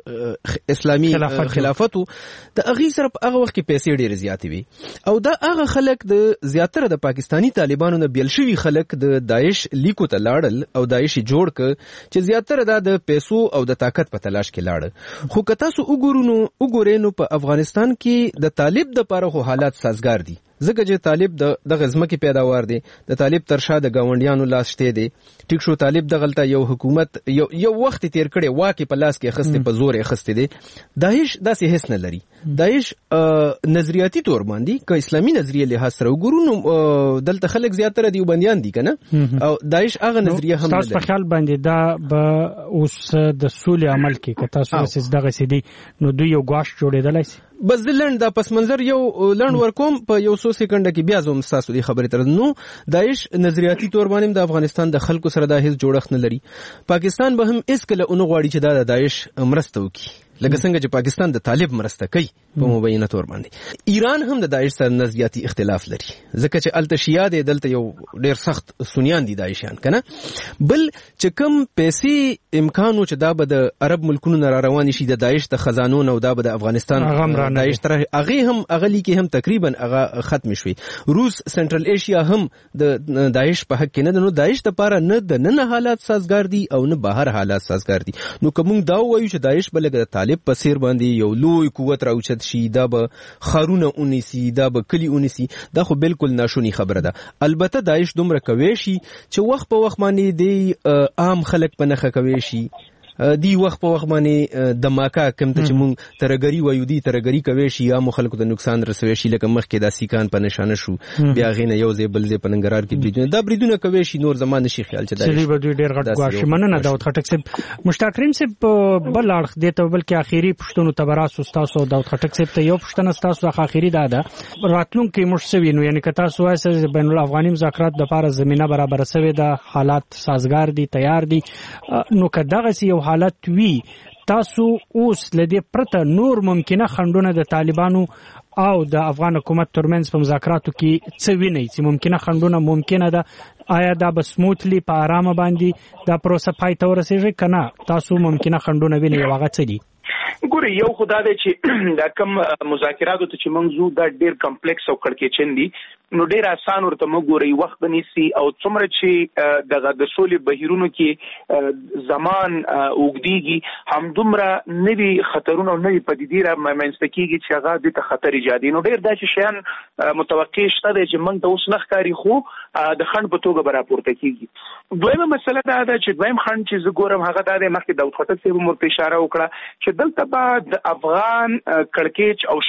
د اسلامي خلافتو د هغه سره په هغه وخت کې پیسې ډېر زیاتې وي او دا هغه خلک د زیاتره د پاکستانی طالبانو نه بیل شوي خلک د داعش لیکو ته لاړل او داعش جوړ ک چې زیاتره دا د پیسو او د طاقت په تلاش کې لاړ. خو که تاسو وګورئ نو په افغانستان کې د طالب د پاره خو حالات سازگار دي، ځکه چې طالب د غزمکه پیداوار دی، د طالب ترشا د گاونډیانو لاس شته دی. ټیک شو، طالب د غلطه یو حکومت یو وخت تیر کړي واکه په لاس کې خسته په زور خسته دی. داعش داسې هیڅ نه لري. داعش نظریاتي تور باندې که اسلامي نظریه له حسره وګورو نو دلته خلک زیاتره دیوبندیان دي کنه، او داعش هغه نظریه هم نه لري. تاسو په خیال باندې دا به اوس د سولې عمل کې که تاسو اساس دغه سدي نو دوی یو غواش جوړېدلای شي؟ بس د لند د پس منظر یو لند ورکوم په یو څو سکند کې بیا زوم تاسو دی خبرې تر نو داعش نظریاتي تور باندې د افغانستان د خلکو سره د هیڅ جوړښت نه لري. پاکستان به هم اس کله اونغواړي چې دا د داعش مرسته وکړي لکه څنګه چې پاکستان د طالب مرسته کوي په مبینه تور باندې. ایران هم د داعش سره نظریاتي اختلاف لري ځکه چې الته شیعه دي دلته یو ډیر سخت سنیان دي داعشیان کنه. بل چې کوم پیسې امکانو چې دا به د عرب ملکونو نه روان شي د داعش د خزانو نه او دا به د افغانستان داعش تر هغه هم اغلی کې هم تقریبا هغه ختم شوي. روس سنټرل ایشیا هم د داعش په حق کې نه، نو داعش د پاره نه د نن حالات سازگار دي او نه بهر حالات سازگار دي. نو کوم دا وایو چې داعش بلګ د طالب په سیر باندې یو لوی قوت راوچت شي، دا به خارونه اونیسي، دا به کلی اونیسي، دا خو بالکل ناشونی خبره ده. البته داعش دومره کوي شي چې وخت په وخت باندې دی عام خلک په نخښه کوي شي، دی وخت په وخت باندې د ماکا کوم ته چې مونږ ترګری وایو دی ترګری کوي شي یا خلکو ته نقصان رسوي شي، لکه مخکې د سیکان په نشانه شو بیا غینه یو ځای بل ځای په ننګرهار کې بریدونه دا بریدونه کوي شي. نور زمانه شي خیال چې دا به دوی ډیر غټ غواړي. مننه داود خټک صاحب. مشتاق کریم صاحب بل اړخ دی ته بلکې اخیری پښتون تبراس استاد داود خټک صاحب ته یو پښتنه تاسو اخیری دا راتلونکو مشسوي نو یعنی که تاسو وایي بین الافغاني مذاکرات د لپاره زمينه برابر شوی د حالات سازگار دي تیار دي، نو که دغه یو حالت وی تاسو اوس لدی پرته نور ممکنه خندونه د طالبانو او د افغان حکومت ترمنځ په مذاکراتو کې څه ویني چې ممکنه خندونه ممکنه ده؟ آیا دا به سموتلی په آرامه باندې دا پروسه پای ته ورسیږي کنه تاسو ممکنه خندونه ویني واغه څه دي؟ ګوري یو خدای دی چې دا کم مذاکراتو ته چې موږ زو دا ډیر کمپلیکس او کړکېچن دي، نو ډیر آسان ورته موږ ګوري وخت بنيسي او څومره چې دغه د سولې بهیرونو کې زمان اوګديږي همدومره نوي خطرونه او نوي پدیدې را منځته کیږي چې هغه د خطر ایجادي. نو ډیر دا چې شیان متوقع شته چې موږ ته اوس نه ښکاری خو د خند په توګه برابرته کیږي. دویمه مسله دا ده چې دویم خند چې زه ګورم هغه دا د مخکې داود خټک صاحب مرته اشاره وکړه چې دلته بعد افغان کړکېچ او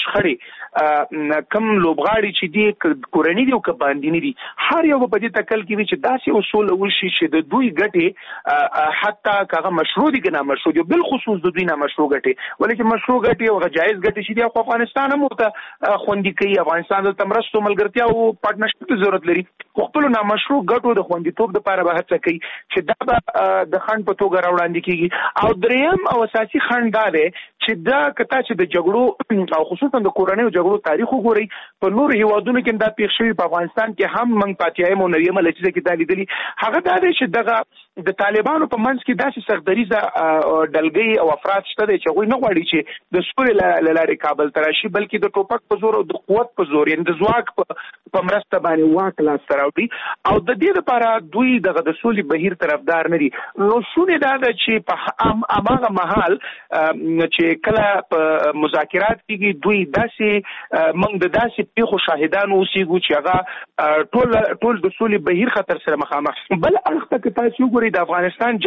شخړې کم لوبغاړي چې دي کورنۍ دي او که باندې دي هر یو په دې تکل کې چې داسې اصول وشي چې د دوی ګټې حتی کغه مشروع دي کنه مشروع دي بل خصوص د دوی نه مشروع ګټې ولکه مشروع ګټې او جایز ګټې چې د افغانستان هم ته خوندې کوي. افغانستان د تمرستو ملګرتیا او پارتنرشپ ته ضرورت لري، خپل نه مشروع ګټو د خوندیتوب لپاره به هڅه کوي چې دا د خند په توګه راوړاندې کیږي. او دریم او اساسي خند دا دی چې دا کته چې د جګړو او خصوصا د کورنۍ جګړو تاریخ وګوري په نور هیوادونو کې دا پیښ شوی، په افغانستان کې هم موږ پاتیایم او نویمه لچې کې دا لیدلی. هغه دا دی چې دغه د طالبانو په منځ کې داسې سختدریزه ډلګۍ او افراد شته چې هغوی نه غواړي چې د سولې لارې کابل ته راشي، بلکې د ټوپک په زور او د قوت په زور یعنې د ځواک په مرسته باندې واک لاسته راوړي او د دې لپاره دوی دغه د سولې بهیر طرفدار نه دي. نو شونې دا ده چې په هماغه مهال چې کله په مذاکرات کې دوی داسې موږ د داسې پیښو شاهدان اوسېږو چې هغه ټول د سولې بهیر خطر سره مخامخ. بل اړخ ته که تاسو وګورئ د افغانستان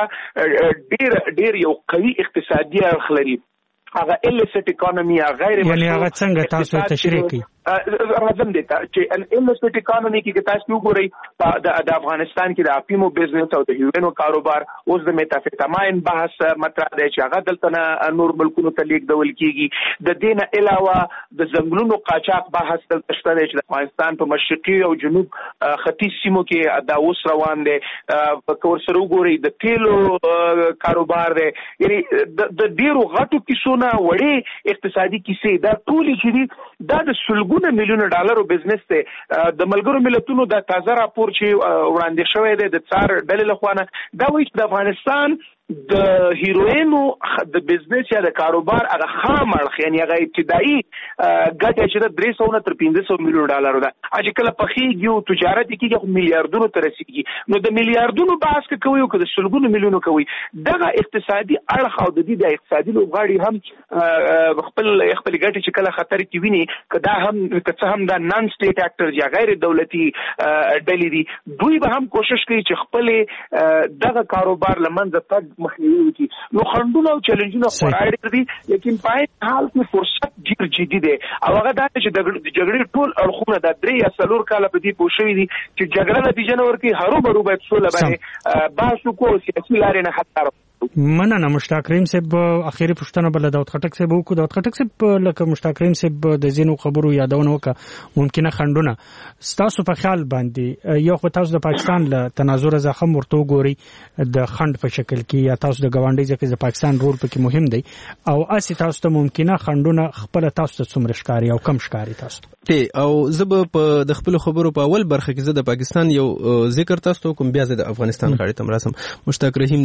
جګړه ډېر یو قوي اقتصادي اړخ لري، هغه ایلیسټ اکانومي غیر مشروع یعنی هغه څنګه تاسو تشریح کړئ؟ راځم دیتا چې ان ایلیسټ اکانومي کې تاسو وګورئ د افغانستان کې د اپیمو بزنس او د هیروینو کاروبار اوس د میتافیټاماین بحث مطرح دی چې هغه دلته نه نور ملکونو ته لیږدول کیږي. د دې نه علاوه د ځنګلونو قاچاق بحث دلته شته دی چې د افغانستان په مشرقي او جنوب ختیځ سیمو کې دا اوس روان دی. په ورسره وګورئ د تیلو کاروبار دی، یعنی د ډیرو غټو کیسو نه وړې اقتصادي کیسې دا ټولې چې دي دا د سلګونو میلیونه ډالرو بزنس دی. د ملګرو ملتونو د تازه راپور چې وړاندې شوی دی د څار ډلې لخوا نه دا وایي چې د افغانستان د هیروینو د بزنس یا د کاروبار هغه خام اړخ یعنی هغه ابتدایي ګټه چې د 300 نه تر 500 میلیون ډالر ده چې کله پخېږي او تجارت کېږي میلیارډونو ته رسیږي. نو د میلیارډونو بحث کوي او د سلګونو میلیونو کوي. دغه اقتصادي اړخ او د دې د اقتصادي لوبغاړي هم خپل ګټه چې کله خطر کې ویني کدا هم که هم دا نان سټیټ اکټرز یا غیر دولتي ډلې دي دوی به هم کوشش کوي چې خپل دغه کاروبار لمنځه تګ مخنیوي وکړي. نو خنډونه او چیلنجونه خورا ډېر دي، لیکن په حال کې فرصت ډېر جدي دی او هغه دا چې د جګړې ټول اړخونه د 3 یا 4 کاله په دې پوه شوي دي چې جګړه نتیجه نه ورکوي، هرو برو باید سوله باندې بحث وکړو، سیاسي لارې نه حتی مننه مشتاق کریم صاحب. اخیری پوښتنه بل داود خټک صاحب وکړو. داود خټک صاحب لکه مشتاق کریم صاحب د زینو خبرو یادونه وکړه ممکنه خندونه تاسو په خیال باندې یو خو تاسو د پاکستان له تناظر زخم ورته ګوري د خند په شکل کې یا تاسو د ګاونډي ځکه د پاکستان رول پکې مهم دی او اسی تاسو ته ممکنه خندونه خپل تاسو ته څومره ښکاری او کم ښکاری تاسو ته او زب په د خپل خبرو په اول برخه کې زه د پاکستان یو ذکر تاسو کوم بیا زه د افغانستان غاړې تم راسم. مشتاق رحیم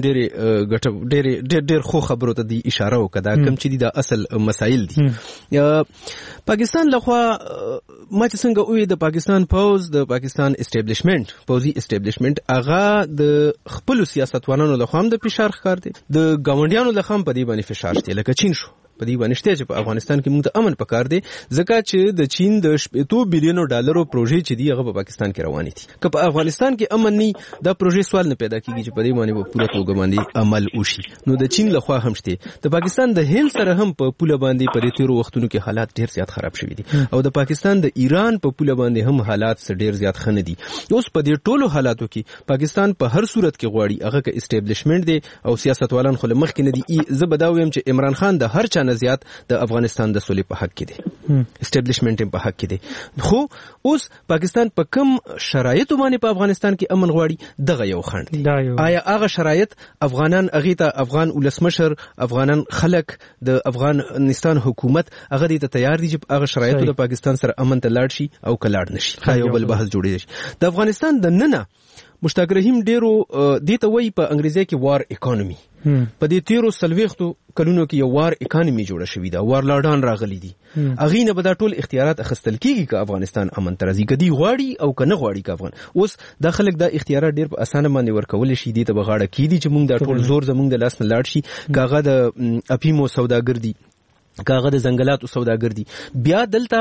ډېر خو خبرو ته دی اشاره وکړه کوم چې د اصل مسائل دي. پاکستان لخوا ما چې څنګه وې د پاکستان پوز د پاکستان اسټابلیشمنت پوزي اسټابلیشمنت هغه د خپل سیاستوالانو لخوا هم د فشار ښکار دي د ګاونډیانو لخوا هم په دې باندې فشار شته لکه چین شو په دې باندې شته چې په افغانستان کې موږ ته امن پکار دی ځکه چې د چین د 2 بلین ډالرو پروژې چې دی هغه په پاکستان کې روانې دي که په افغانستان کې امن نه دا پروژې سوال نه پیدا کیږي چې په دې باندې په پوره توګه باندې عمل وشي. نو د چین لخوا هم شته د پاکستان د هند سره هم په پوله باندې په تیرو وختونو کې حالات ډیر زیات خراب شوي دي او د پاکستان د ایران په پوله باندې هم حالات ډیر زیات خنه دي. اوس په دې ټولو حالاتو کې پاکستان په هر صورت کې غواړي هغه کې اسټابلیشمنت دی او سیاستوالان خو مخ کې نه دي. زه بداویم چې عمران خان د هر چا نه زیات د افغانستان د سولې په حق کې دی اسټابلیشمنت په حق کې دی. خو اوس پاکستان په کم شرایطو باندې په افغانستان کې امن غواړي دغه یو خند دی. آیا هغه شرایط افغانان اغه ته افغان ولسمشر افغانان خلک د افغانستان حکومت هغه دې ته تیار دي چې هغه شرایطو د پاکستان سره امن ته لاړ شي او کلاړ نشي. دا یو بل بحث جوړیږي. د افغانستان د ننه مشتاق رحیم ډیرو دته وای په انګریزي کې وار اکانومي په دې تیرو سلويختو کلونو کې یو وار اکانومي جوړه شوې ده. وارلاډان راغلي دي اغه نه به دا ټول اختیارات اخستل کیږي که افغانستان امن ترازی کدي غواړي او کنه غواړي که افغان اوس د خلک دا اختیارات ډیر په اسانه باندې ورکول شي دي ته بغاړه کیدي چې موږ دا ټول زور زموږ د لاس نه لاړ شي کاغه د اپیمو سوداګر دي کاغه د ځنګلاتو سوداګر دي بیا دلته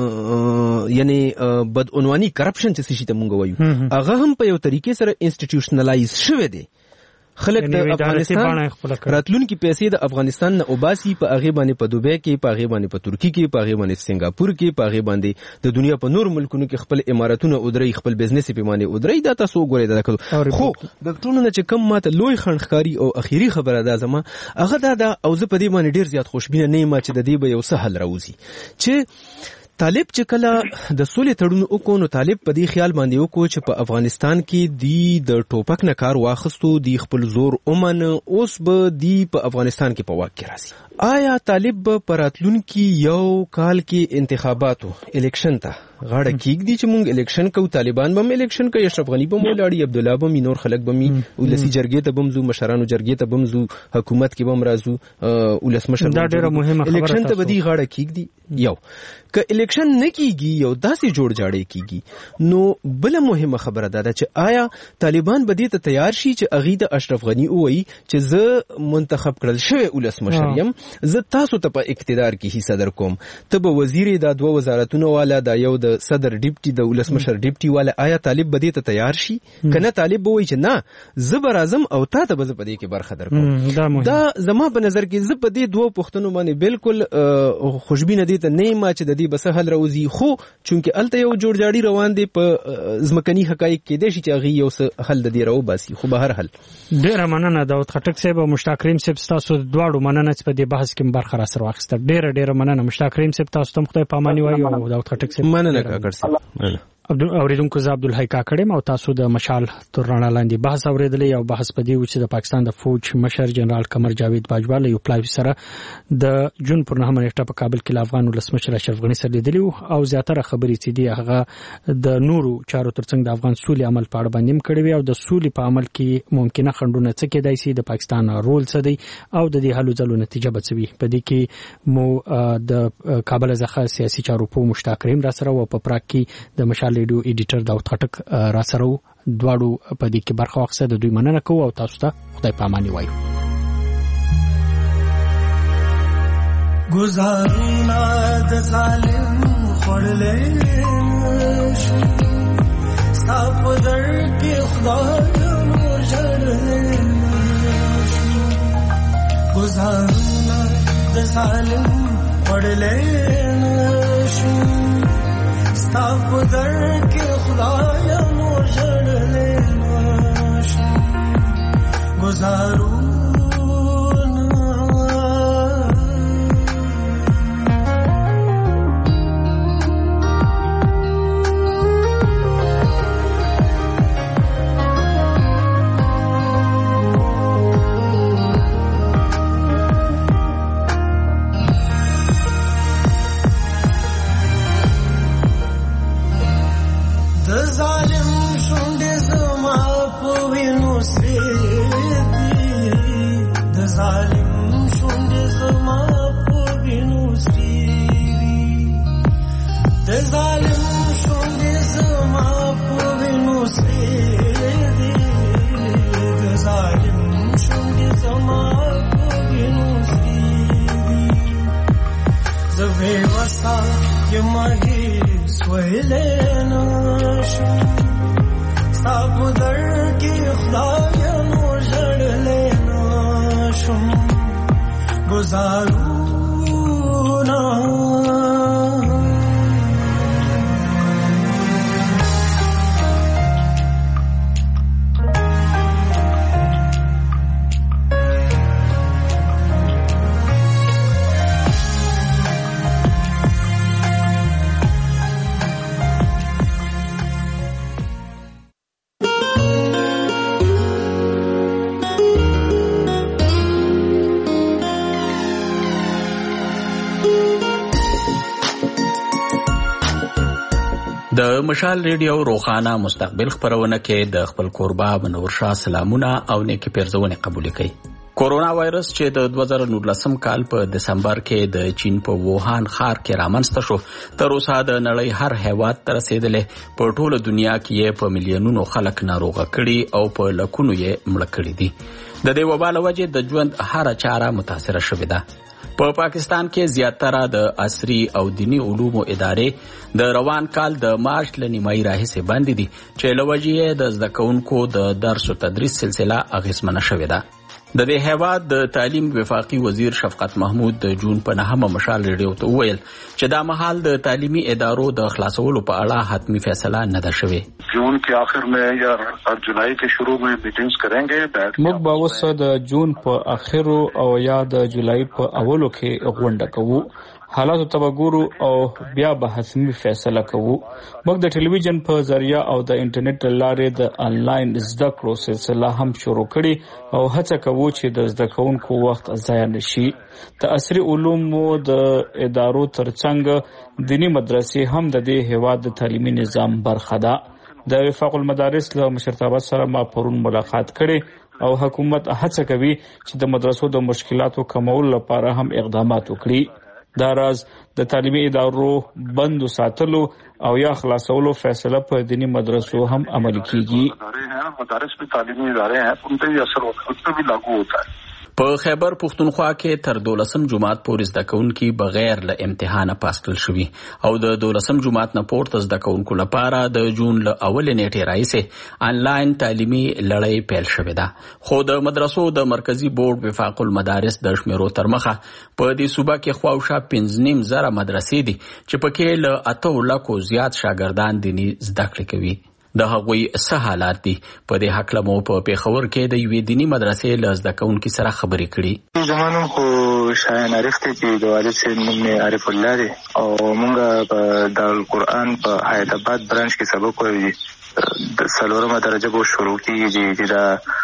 یعنی بدعنوانی کرپشن چې شي ته مونږ وایو هغه هم په یو طریقې سره انسټیټیوشنلایز شوی دی. خلک د افغانستان راتلونکي پیسې د افغانستان نه اوباسي په هغه باندې په دوبۍ کې په هغه باندې په ترکی کې په هغه باندې سنگاپور کې په هغه باندې د دنیا په نور ملکونو کې خپل اماراتونه ودرې خپل بزنس په باندې ودرې دا تاسو ګورئ دا خو د ټولو نه چې کم ماته لوی خنخکاری او اخیری خبره ده زما هغه دا او زه په دې باندې ډیر زیات خوشبینه نه یم چې د دې به یو سهل راوځي چې طالب چې کله د سولې تړون وکړو نو طالب په دې خیال باندې وکړو چې په افغانستان کې دی د ټوپک نه کار واخستو دی خپل زور اومن اوس به دی په افغانستان کې په واک کې راځي. آیا طالب په راتلونکي یو کال کې انتخاباتو الیکشن ته غاړه کېږدي چې مونږ الیکشن کوو طالبان به الیکشن کوي اشرف غنی به مولاړي عبد الله به نور خلک به ولسی جرګې ته بمزو مشرانو جرګې ته بمزو حکومت کې بم رازو ولسمشر دا ډیره مهمه خبره الیکشن ته بدی غاړه کېږدي یو که الیکشن نه کیږي یو داسې جوړ جاړی کیږي نو بل مهمه خبره ده چې آیا طالبان به دې ته تیار شي چې اغه د اشرف غنی وایي چې زه منتخب کړل شوی ولسمشر یم زه تاسو ته په اقتدار کې حصہ در کوم ته به وزیر د دوه وزارتونو والا دا یو د صدر ډیپټي د ولسمشر ډیپټي والا آیا طالب به دې ته تیار شي کنه طالب وایي چې نه زه به راځم او تا ته به په دې کې برخه در کوم. دا زما په نظر کې زه په دې دوه پښتنو باندې بالکل خوشبینه دي ته نه ما چې د دې بس حل راوځي خو چونکه الته یو جوړ جاړي روان دي په ځمکني حقایق کې د شي چې هغه یو حل د دې راو باسي خو به هر حل. ډیره مننه داود خټک صاحب او مشتاق کریم صاحب تاسو دواړو مننه چې په دې بحث کې برخه را سره واخیسته. ډیره مننه مشتاق کریم صاحب تاسو ته خدای پاماني وایي او داود خټک صاحب مننه کاکړ صاحب. اوریدونکو زه عبدالحی کاکړم او تاسو د مشال تر رڼا لاندې بحث اوریدلې او بحث په دې و چې د پاکستان د فوج مشر جنرال قمر جاوید باجوا له یو پلای سره د جون پر 9 نیټه په کابل کې افغان ولسمشر اشرف غنی سره لیدلی او زیاتره خبرې چې دی هغه د نورو چارو ترڅنګ د افغان سولې عمل په اړه باندې کړي او د سولې په عمل کې ممکنه خنډونه څه کېدای شي د پاکستان رول څه دی او د دې هلو ځلو نتیجه به څه وي. په دې کې مو د کابل ځخه سیاسي چارو په مشتاق کریم را سره او په پراک کې د مشال ریډیو ایډیټر داود خټک را سره دواړو په دې کې برخه واخیسته. د دوی مننه کوو او تاسو ته خدای پاماني وایو. گزارنا د ظالم خړلې صاحب در کې خدای نور جړلې گزارنا د ظالم خړلې صاحب در کې خدای نور جړلې گزارو شونډې زما په وینو سرې زه بېوسه یم هېڅ ویلی نشم ستا په در کې خدایه نور ژړلی نشم ګزارونه د مشال ریډیو روخانه مستقبل خبرونه کې د خپل کوربه منور شاه سلامونه او نیکی پیرزونه قبول کړي. کورونا وایرس چې د 2019 کال په دسمبر کې د چین په ووهان ښار کې رامنځته شو، تر اوسه د نړۍ هر هیواد ته رسیدلی، په ټوله دنیا کې یې په میلیونونو خلک ناروغه کړي او په لکونو یې مړه کړي دي. د دې وبا له وجې د ژوند هره چاره متاثره شوې ده. په پاکستان کې زیاتره د عصري او دینی علومو ادارې د روان کال د مارچ له نیمایي راهیسې بندې دي، چې له وجې یې د زده کوونکو د درس و تدریس سلسله اغېزمنه شوې ده. د دې هیواد د تعلیم وفاقي وزیر شفقت محمود د جون په 9 مشال ریډیو ته وویل چې دا مهال د تعلیمي ادارو د خلاصولو په اړه حتمی فیصله نه ده شوې. جون کې آخر میں یا جولای کې شروع میں میټینګز کرانګے. موږ به اوس د جون په اخرو او یا د جولای په اولو کې غونډه کوو، حالاتو ته وګورو او بیا به حتمی فیصله کوو. موږ د ټلویزیون په ذریعہ او د انټرنیټ لارې د انلاین زده کړو سلسله هم شروع کړي او هڅه کوو چې د زده کوونکو وخت ضایع نشي. د عصري علومو د ادارو ترڅنګ دینی مدرسې هم د دې هیواد د تعلیمي نظام برخه ده. د وفاق المدارس له مشرتابه سره ما پرون ملاقات کړي او حکومت هڅه کوي چې د مدرسو د مشکلاتو کمولو لپاره هم اقدامات وکړي. دا راز د تعلیمي ادارو بندو ساتلو او یا خلاصولو فیصله په دینی مدرسو هم عملي کیږي. مدارس په تعلیمي ادارې ہیں ان پہ بھی اثر ہوتا ہے، اس پہ بھی لاگو ہوتا ہے. په خیبر پختونخوا کې تر 12م جماعت پورې زده کوونکي بغیر له امتحانه پاس کړل شوي او د 12م جماعت نه پورته زده کوونکو لپاره د جون له اولې نیټې راهیسې آنلاین تعلیمي لړۍ پیل شوې ده. خو د مدرسو د مرکزی بورډ وفاق المدارس د شمیرو تر مخه په دې صوبه کې خواوشا 15,000 مدرسې دي چې پکې له 8 لکو زیات شاګردان دیني زده کړې کوي. د هغوی څه حالات دي؟ په دې هکله مو په پیښور کې د یوې دیني مدرسې له زده کوونکي سره خبرې کړي. زمانو خو شایان عارف ته چې د والد صاحب نوم عارف الله دی او مونږ په دارالقرآن په حیات آباد برانچ کې سبق وایو. د 4مه درجه به شروع کیږي چې دا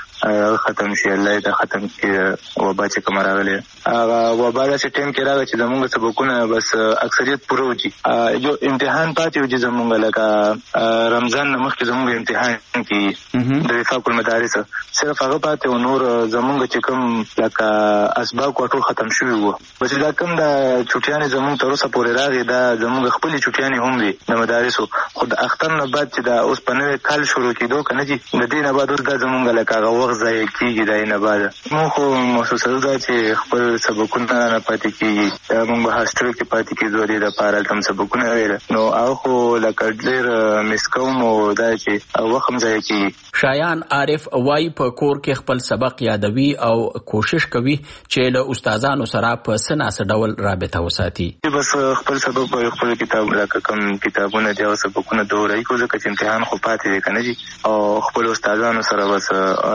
ختم شي. الله دا ختم کړي وبا چې کوم راغلی هغه وبا چې ټیم کې راغی چې زموږ سبقونه بس اکثریت پوره وږي. جو امتحان پاتې وږي زموږ لکه رمضان مخکې زموږ امتحان کې د وفاق المدارس صرف هغه پاتې او نور زموږ چې کوم لکه اسباق ټول ختم شوي وو. بس دا کوم د چټیانې زموږ تر اوسه پورې راغی دا زموږ خپلې چټیانې هم دي د مدارسو. خو د اختر نه بعد چې دا اوس په نوې کال شروع کېدو که نه دي د دې نه بعد اوس دا زموږ لکه هغه وخت ضایع کېږي. دا یې نه بعد موږ خو محسوسه ده چې خپل سبقونه نه پاتې کېږي. دا موږ به هاسټل کې پاتې کېدو دې دپاره هلته هم سبقونه ویله نو هغه خو لکه ډېر مس کوم او دا چې وخت هم ضایع کېږي. شایان عارف وایي په کور کې خپل سبق یادوي او کوشش کوي چې له استادانو سره په څه ناسه ډول رابطه وساتي. بس خپل سبق په خپل کتاب لکه کوم کتابونه دي او سبقونه دورې کو ځکه چې امتحان خو پاتې دی که نه دي او خپل استادانو سره بس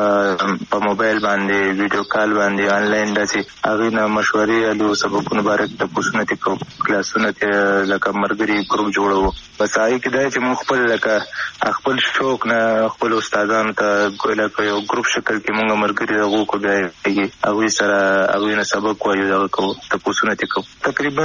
په موبایل باندې ویډیو کال باندې آنلاین داسې هغې نه مشورې الو سبقونو باره کې تپوسونه ترې کوو کلاسونه ترې لکه ملګري ګروپ جوړوو. بس هغې کې دا چې موږ خپل لکه خپل شوق نه خپل استادانو ته لکه یو ګروپ شکل کې موږ ملګري دغو کو بیا هغوی سره هغوی نه سبق وایو دغه کوو تپوسونه ترې کوو. تقریبا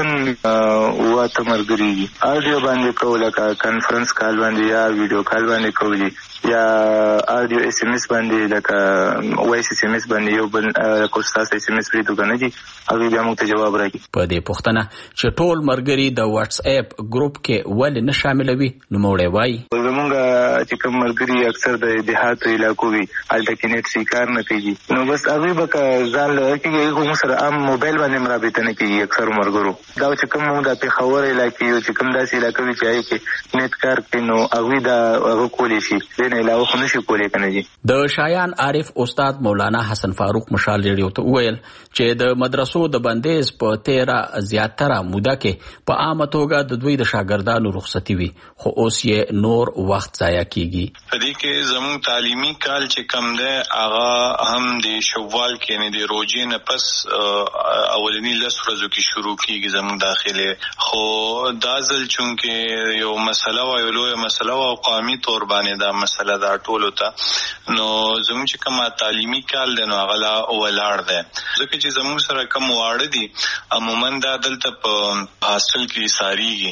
8 ملګري دي. اډیو باندې کوو لکه کانفرنس کال باندې یا ویډیو کال باندې کوو دي یا آډیو اس ام اس باندې لکه وایس اس ام اس باندې یو بل کوستاس اس ام اس پری تو کنه دي هغه بیا موږ ته جواب راکړي. په دې پوښتنه چې ټول مرګري د واتس اپ ګروپ کې ولې نه شاملوي نو موړې وایي زمونږ چې کوم مرګري اکثر د دیهاتو علاقو وي هلته کې نیټ سي کار نه کوي نو بس هغه به ځان له کې کوم سره عام موبایل باندې مرابطه نه کوي اکثر مرګرو دا چې کوم د پیښور علاقې او چې کوم داسې علاقې وي چې کې نیټ کار کوي نو هغه دا هغه کولی شي دنه علاوه خو نشي کولی کنه دي. د شایان عارف استاد مولانا حسن فاروق مشال ریډیو ته وویل چې د مدرسو د بندیز په 13 زیاتره موده کې په عامه توګه د دوی د شاګردانو رخصتي وي خو اوس یې نور وخت ضایع کیږي. په دې کې زموږ تعلیمي کال چې کم ده هغه هم د شوال کې نه د روزې نه پس اولنی لس ورځو کې شروع کیږي زموږ داخله خو دا ځل چونکې یو مسله او یو لوی مسله او قومي تور باندې دا مسله دا ټولو ته نو زموږ چې کومه تعلیمي کال ده نو هغه ولاړ ده ځکه چې زموږ سره کوم واړه دي عموما دا دلته په هاستل کې ساریږي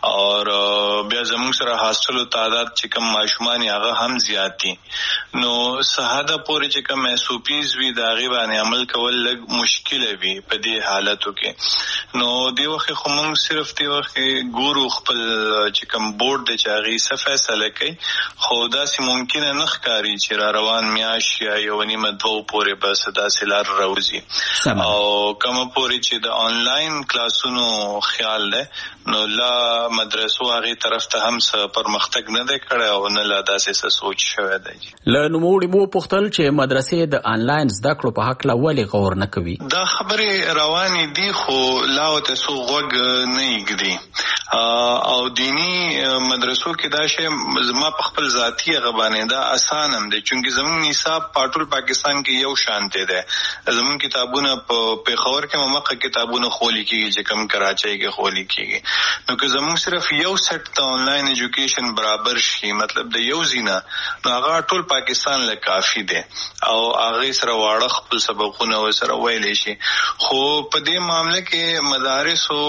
او بیا زموږ سره هاستل او تعداد چې کوم ماشومان هغه هم زیات دي نو سهاده پورې چې کوم SOPs وی دا غي باندې عمل کول لږ مشکل وي په دې حالتو کې نو دی وخت خو موږ صرف دی وخت ګورو خپل چې کوم بورډ د چاغي څه فیصله کوي خو دا سي ممکن نه ښکاری چې را روان میاش یا یو نیمه دوه پورې بس دا سلار راوځي او کوم پورې چې د آنلاین کلاسونو خیال ده نو لا مدرسو هغه طرف ته هم پرمختګ نه دی کړی او نه لا داسې سوچ شوی دی. له نوموړي مو پوښتل چې مدرسې د آنلاین زده کړو په حق لا ولې غور نه کوي. دا خبره روانې دي خو لا ته سو غوږ نه یګدي او دینی مدرسو کې دا شی زما په خپل ذاتی غبانې دا اسان هم دي چونکه زموږ نصاب پټول پاکستان کې یو شانته ده زموږ کتابونه په پیښور کې ممکه کتابونه خولي کیږي چې کم کراچۍ کې خولي کیږي نو که زموږ صرف یو سیټ ته آنلاین ایجوکیشن برابر شي مطلب د یو زینا نو هغه ټول پاکستان له کافی ده او هغه سره واړه خپل سبقونه سره ویلې شي خو په دې معاملې کې مدارس او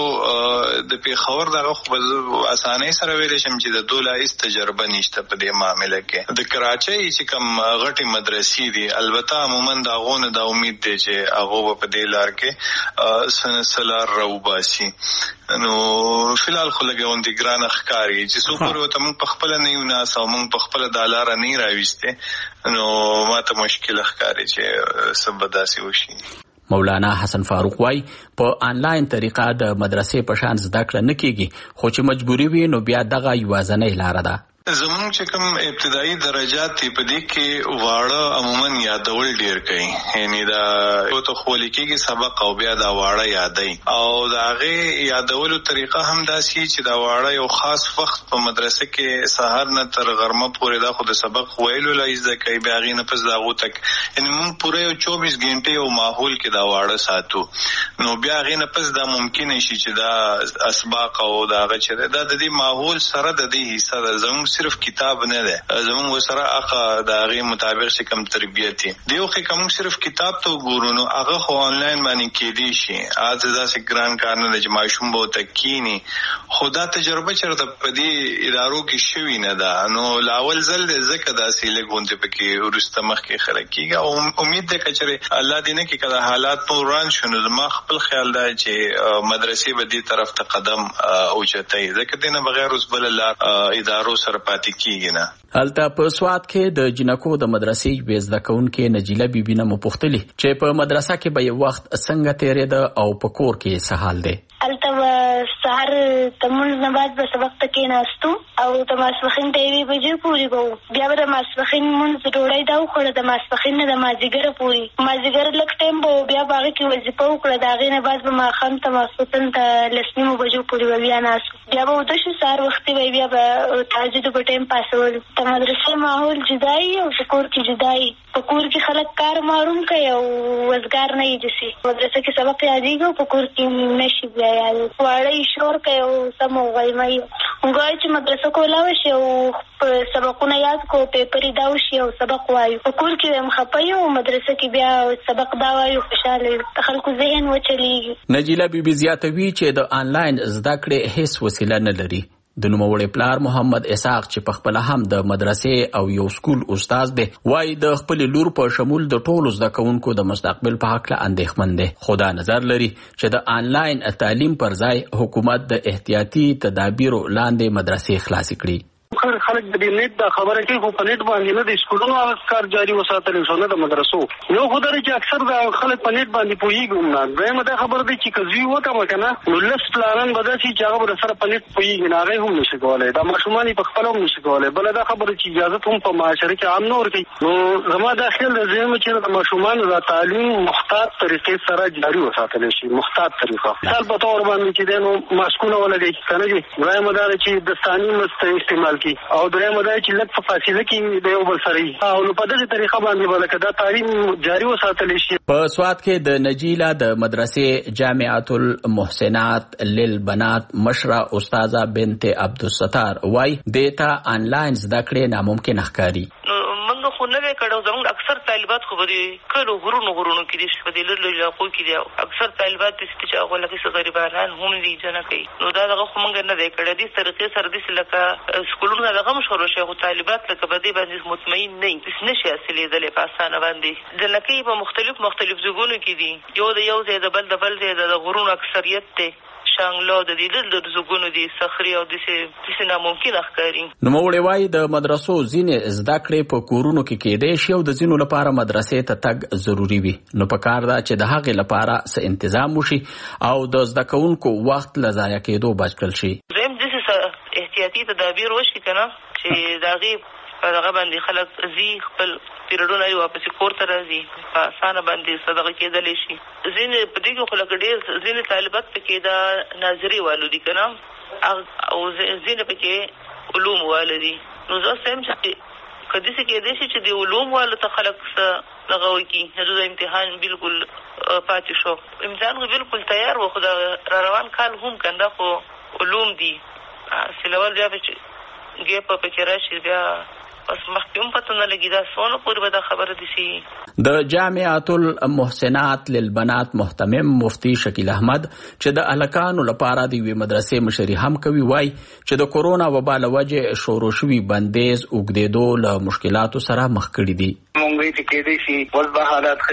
د پیښور دغه خو اسانه سره ویلې شم چې د دوله هیڅ تجربه نشته په دې معاملې کې د کراچۍ چې کوم غټي مدرسې دي البته عموما دا غونه دا امید دی چې هغه په دې لار کې سنسلار روباسي نو فلال خو لګون دي ګران ښکاری چې څو پر وته موږ په خپل نه یو ناس او موږ په خپل د لار نه راويسته نو ماته مشکل ښکاری چې سبب داسي وشي. مولانا حسن فاروق وای په آنلاین طریقه د مدرسې په شان زده کړه نه کیږي خو چې مجبوری وي نو بیا دغه یوازنۍ لار ده. زموږ چې کوم ابتدایي درجات دی په دې کې واړه عموما یادول ډیر کوي یعنی دا یو ته خولي کېږي سبق او بیا دا واړه یادای او دا هغه یادولو طریقه هم داسي چې دا واړه یو خاص وخت په مدرسې کې سحر نه تر غرمه پورې دا خو د سبق ویلو لای زده کوي بیا غي نه پس داغو تک یعنی موږ پوره 24 غنټه یو ماحول کې دا واړه ساتو نو بیا غي نه پس دا ممکن شي چې دا اسباق او دا هغه چې دا د دې ماحول سره د دې حصہ د زموږ صرف کتاب نه ده زموږ سره اقا د هغه مطابق چې کوم تربیت دی دیو خو کوم صرف کتاب ته ګورو نو هغه خو آنلاین باندې کېدی شي اته داسې ګران کار نه چې ماشوم به تکینی خدا تجربه چرته په دې ادارو کې شوی نه ده نو لاول ځل ځکه داسې لګونځ پکې ورسته مخ کې خلک کیږي او امید ده چې الله دې نه کې کله حالات پوران شونه ما خپل خیال ده چې مدرسې به دې طرف ته قدم اوچتای ځکه دې نه بغیر اوس بل ادارو سره پاتې کیږي نه. هلته په سواد کې د جنکو د مدرسې وزده کونکو نجیله بیبي نه مپوښتلي چې په مدرسه کې به یو وخت څنګه تیرېده او په کور کې څه حال دی. البته سحر تمون نه بعد به سبق ته کېناستو او د ماسپخین ته یې بجې پوری وو بیا به د ماسپخین مونږ ډوډۍ دا وخوړه د ماسپخین نه د مازیګر پوری مازیګر لک ټایم به بیا باغ کې وظیفه وکړه دا غي نه بعد به ما خام ته ماسپخین ته لسنیمو بجو پوری بیا ناسو بیا به د شو سار وختي بیا به تهجد په ټایم پاسول د مدرسې ماحول جدای او کور کې جدای په کور کې خلک کار معلوم کوي او وزګار نه یې دي مدرسې کې سبق یادېږي په کور کې نشي بیا یاد واړی شور کوي او سم وایي موږ چې مدرسې کولاو شي او سبقونه یاد کو پیپر دا وشي او سبق وایو په کور کې هم خپایو مدرسې کې بیا سبق دا وایو خوشاله خلکو ذهن وچلیږي. نجیله بیبي زیاتوي چې د آنلاین زده کړې هیڅ وسیله نه لري د نوموړي پلار محمد اسحاق چې په خپل هم د مدرسې او یو سکول استاد دی وایي د خپل لور په شمول د ټولو زده کوونکو د مستقبل په حق له اندېښمن دی. خدا نظر لري چې د آنلاین تعلیم پر ځای حکومت د احتیاطي تدابیرو لاندې مدرسې خلاصې کړي. خلک د نیټ د خبره کې خو په نیټ باندې نه د سکولونو کار جاري وساتل شو نه د مدرسو یو خدای چې اکثر د خلک په نیټ باندې پوهیږي نه دغه مده خبره دی چې کزوی وکړه کنه نو لس پلانان بداسي چې هغه سره په نیټ پوهیږي نه هغه هم نشي کولای دا ماشومان په خپل هم نشي کولای بل دا خبره چې اجازه هم په معاشره کې عام نور کوي نو زما داخل د زموږ چې د ماشومان د تعلیم محتاط طریقې سره جاري وساتل شي محتاط طریقه مثال په تور باندې چې دنو ماسکونه ولګي کنه دي دغه مده چې دستانی مست استعمال او درېمه دا چې لږ په فاصله کې د یو بل سره او په دغه طریقه باندې ولکه دا تعلیم جاري وساتل شي. په سواد کې د نجیلا د مدرسې جامعه المحسنات للبنات مشره استاذه بنت عبدالستار وای دیتا آنلاین زده کړې ناممکن ښکاري. موږ خو نه کړو زموږ اکثر طالبات خو به کړو غرونو کې دي په دې لږ علاقو کې دي اکثر طالبات چې هغه لکه غریبانان هم دي جنا کوي نو دا دغه خو موږ نه کړو دي طریقې سره دي لکه سکولونه دغه مشهور شي خو طالبات لکه به دې باندې مطمئن نه نشي اصلي د لپاسانه باندې ځکه په مختلف ځګونو کې دي یو ځای د بل ځای د غرونو اکثریت ته شانګلو د دې د زګونو دي صخري او د څه ناممکن ښکاري. نو موږ وایي د مدرسو ځینې زده کړې په کورونو کې کېدای شي او د ځینو لپاره مدرسې ته تګ ضروری وي نو په کار دا چې د هغې لپاره څه تنظیم وشي او د زده کوونکو وخت له ضایع کېدو بچ کړل شي. زم د احتیاطي تدابیر وشي کنه چې داغي هغه باندې خلک زی خپل پیریډونه یو واپس کور ته راځي په اسانه باندې صدقه کېدلی شي. ځینې په دې کې خو لکه ډېر ځینې طالبات پکې د ناظري والو دي که نه او ځینې پکې علوم والو دي نو زه وایم چې که داسې کېدی شي چې د علوم والو ته خلک څه دغه وکړي د امتحان بالکل پاتې شو امتحان خو بالکل تیار و خو د روان کال هم کنده خو علوم دي سیلول بیا چې ګیپ پکې راشي بیا بس مخکوم پته نه لګي دا سونه پورې به دا خبره دي شي. د جامعه المحسنات للبنات محتمم مفتی شکیل احمد چې د الکانو لپاره د وی مدرسې مشري هم کوي وای چې د کورونا وبا له وجې شروع شوی بندیز اوګدېدو له مشکلاتو سره مخ کړي دي. مونږ چې کېدې شي وځ حالات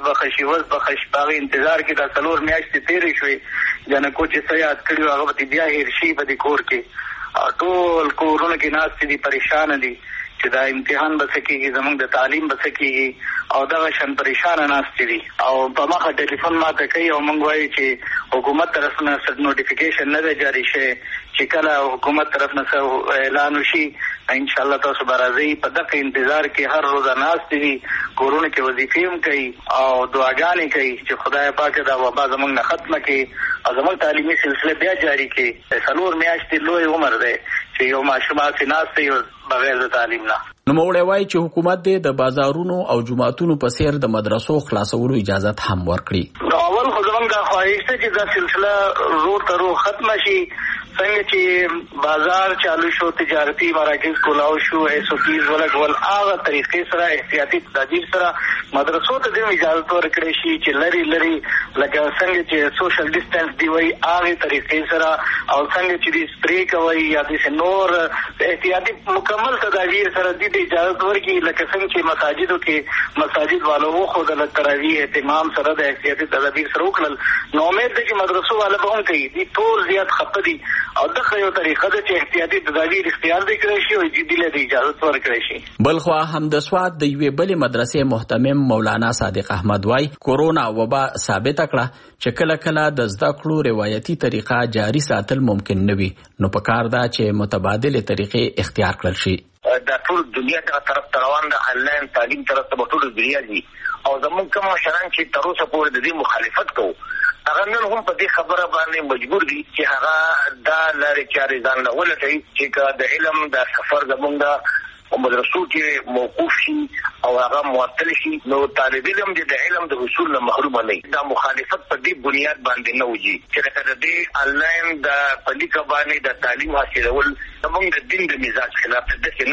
خشي باغ انتظار کې دا څلور میاشتې تیرې شوې جنه کو چې سیاحت کړي هغه به بیا هیر شي په دې کور کې ټول کورونه کې ناس دي پریشان دي چې دا امتحان به سکیږي زموږ د تعلیم به سکیږي او دا شان پریشان ناست دي او په مخه ټلیفون ماته کوي او موږ وایي چې حکومت طرف نه څه نوټیفیکیشن نه جاری شي چې کله حکومت طرف نه اعلان وشي ان شاء الله تاسو به راځي په دغه انتظار کې هر روز ناست دي کورونه کې وظیفې هم کوي او دعاګانې کوي چې خدای پاک دا وبا زموږ نه ختمه کړي او زموږ تعلیمي سلسله بیا جاری کړي. څلور میاشتې لوی عمر دی چې یو ماشوم ناست دی بغیر د تعلیم نه. نو موږ وایي چې حکومت د بازارونو او جماعتونو په څیر د مدرسو خلاصولو اجازه هم ورکړي. اول خو زموږ د خواهش ته چې دا سلسله زور تر ختم شي څنګه چې بازار چالو شو تجارتي مراکز کولاو شو ایس او پیز ولګول هغه طریقې سره احتیاطي تدابیر سره مدرسو ته د اجازه ورکړي شي چې لري لکه څنګه چې سوشل ډیسټنس دی وای هغه طریقې سره او څنګه چې د سپری کوي یا د نور احتیاطي مکمل تدابیر سره د اجازه ورکړي لکه څنګه چې مساجدو کې مساجد والو خو د تراویح اهتمام سره د احتیاطي تدابیر سره وکړل نو امید ده چې مدرسو والو به هم کوي دي ټول زیات خپدي او دغه یو طریقه ده چې احتیاطي تدابیر اختیار کړی شي او جدي له اجازه ورکړي شي. بلخو هم د سواد د یوې بلې مدرسې محتمم مولانا صادق احمد وای کورونا وبا ثابت کړه چې کله کله د زده کړو روایتي طریقه جاری ساتل ممکن نه وي نو په کار ده چې متبادل طریقې اختیار کړل شي. د ټول دنیا ته طرف روان د آنلاین تعلیم طرف ته ټول دنیا دي او زموږ کوم مشران چې تر اوسه پورې د دې مخالفت کوي هغه نن هم په دې خبره باندې مجبور دي چې هغه دا لارې چارې ځان له ولټوي چې د علم د سفر زموږ د مدرسو کې موقوف شي او هغه معطل شي نو طالب علم د علم د حصول نه محروم نه دا مخالفت په دې بنیاد باندې نه وږي چې د دې آنلاین د پلیکه باندې د تعلیم حاصلول زموږ د دین د مزاج خلاف ده نه و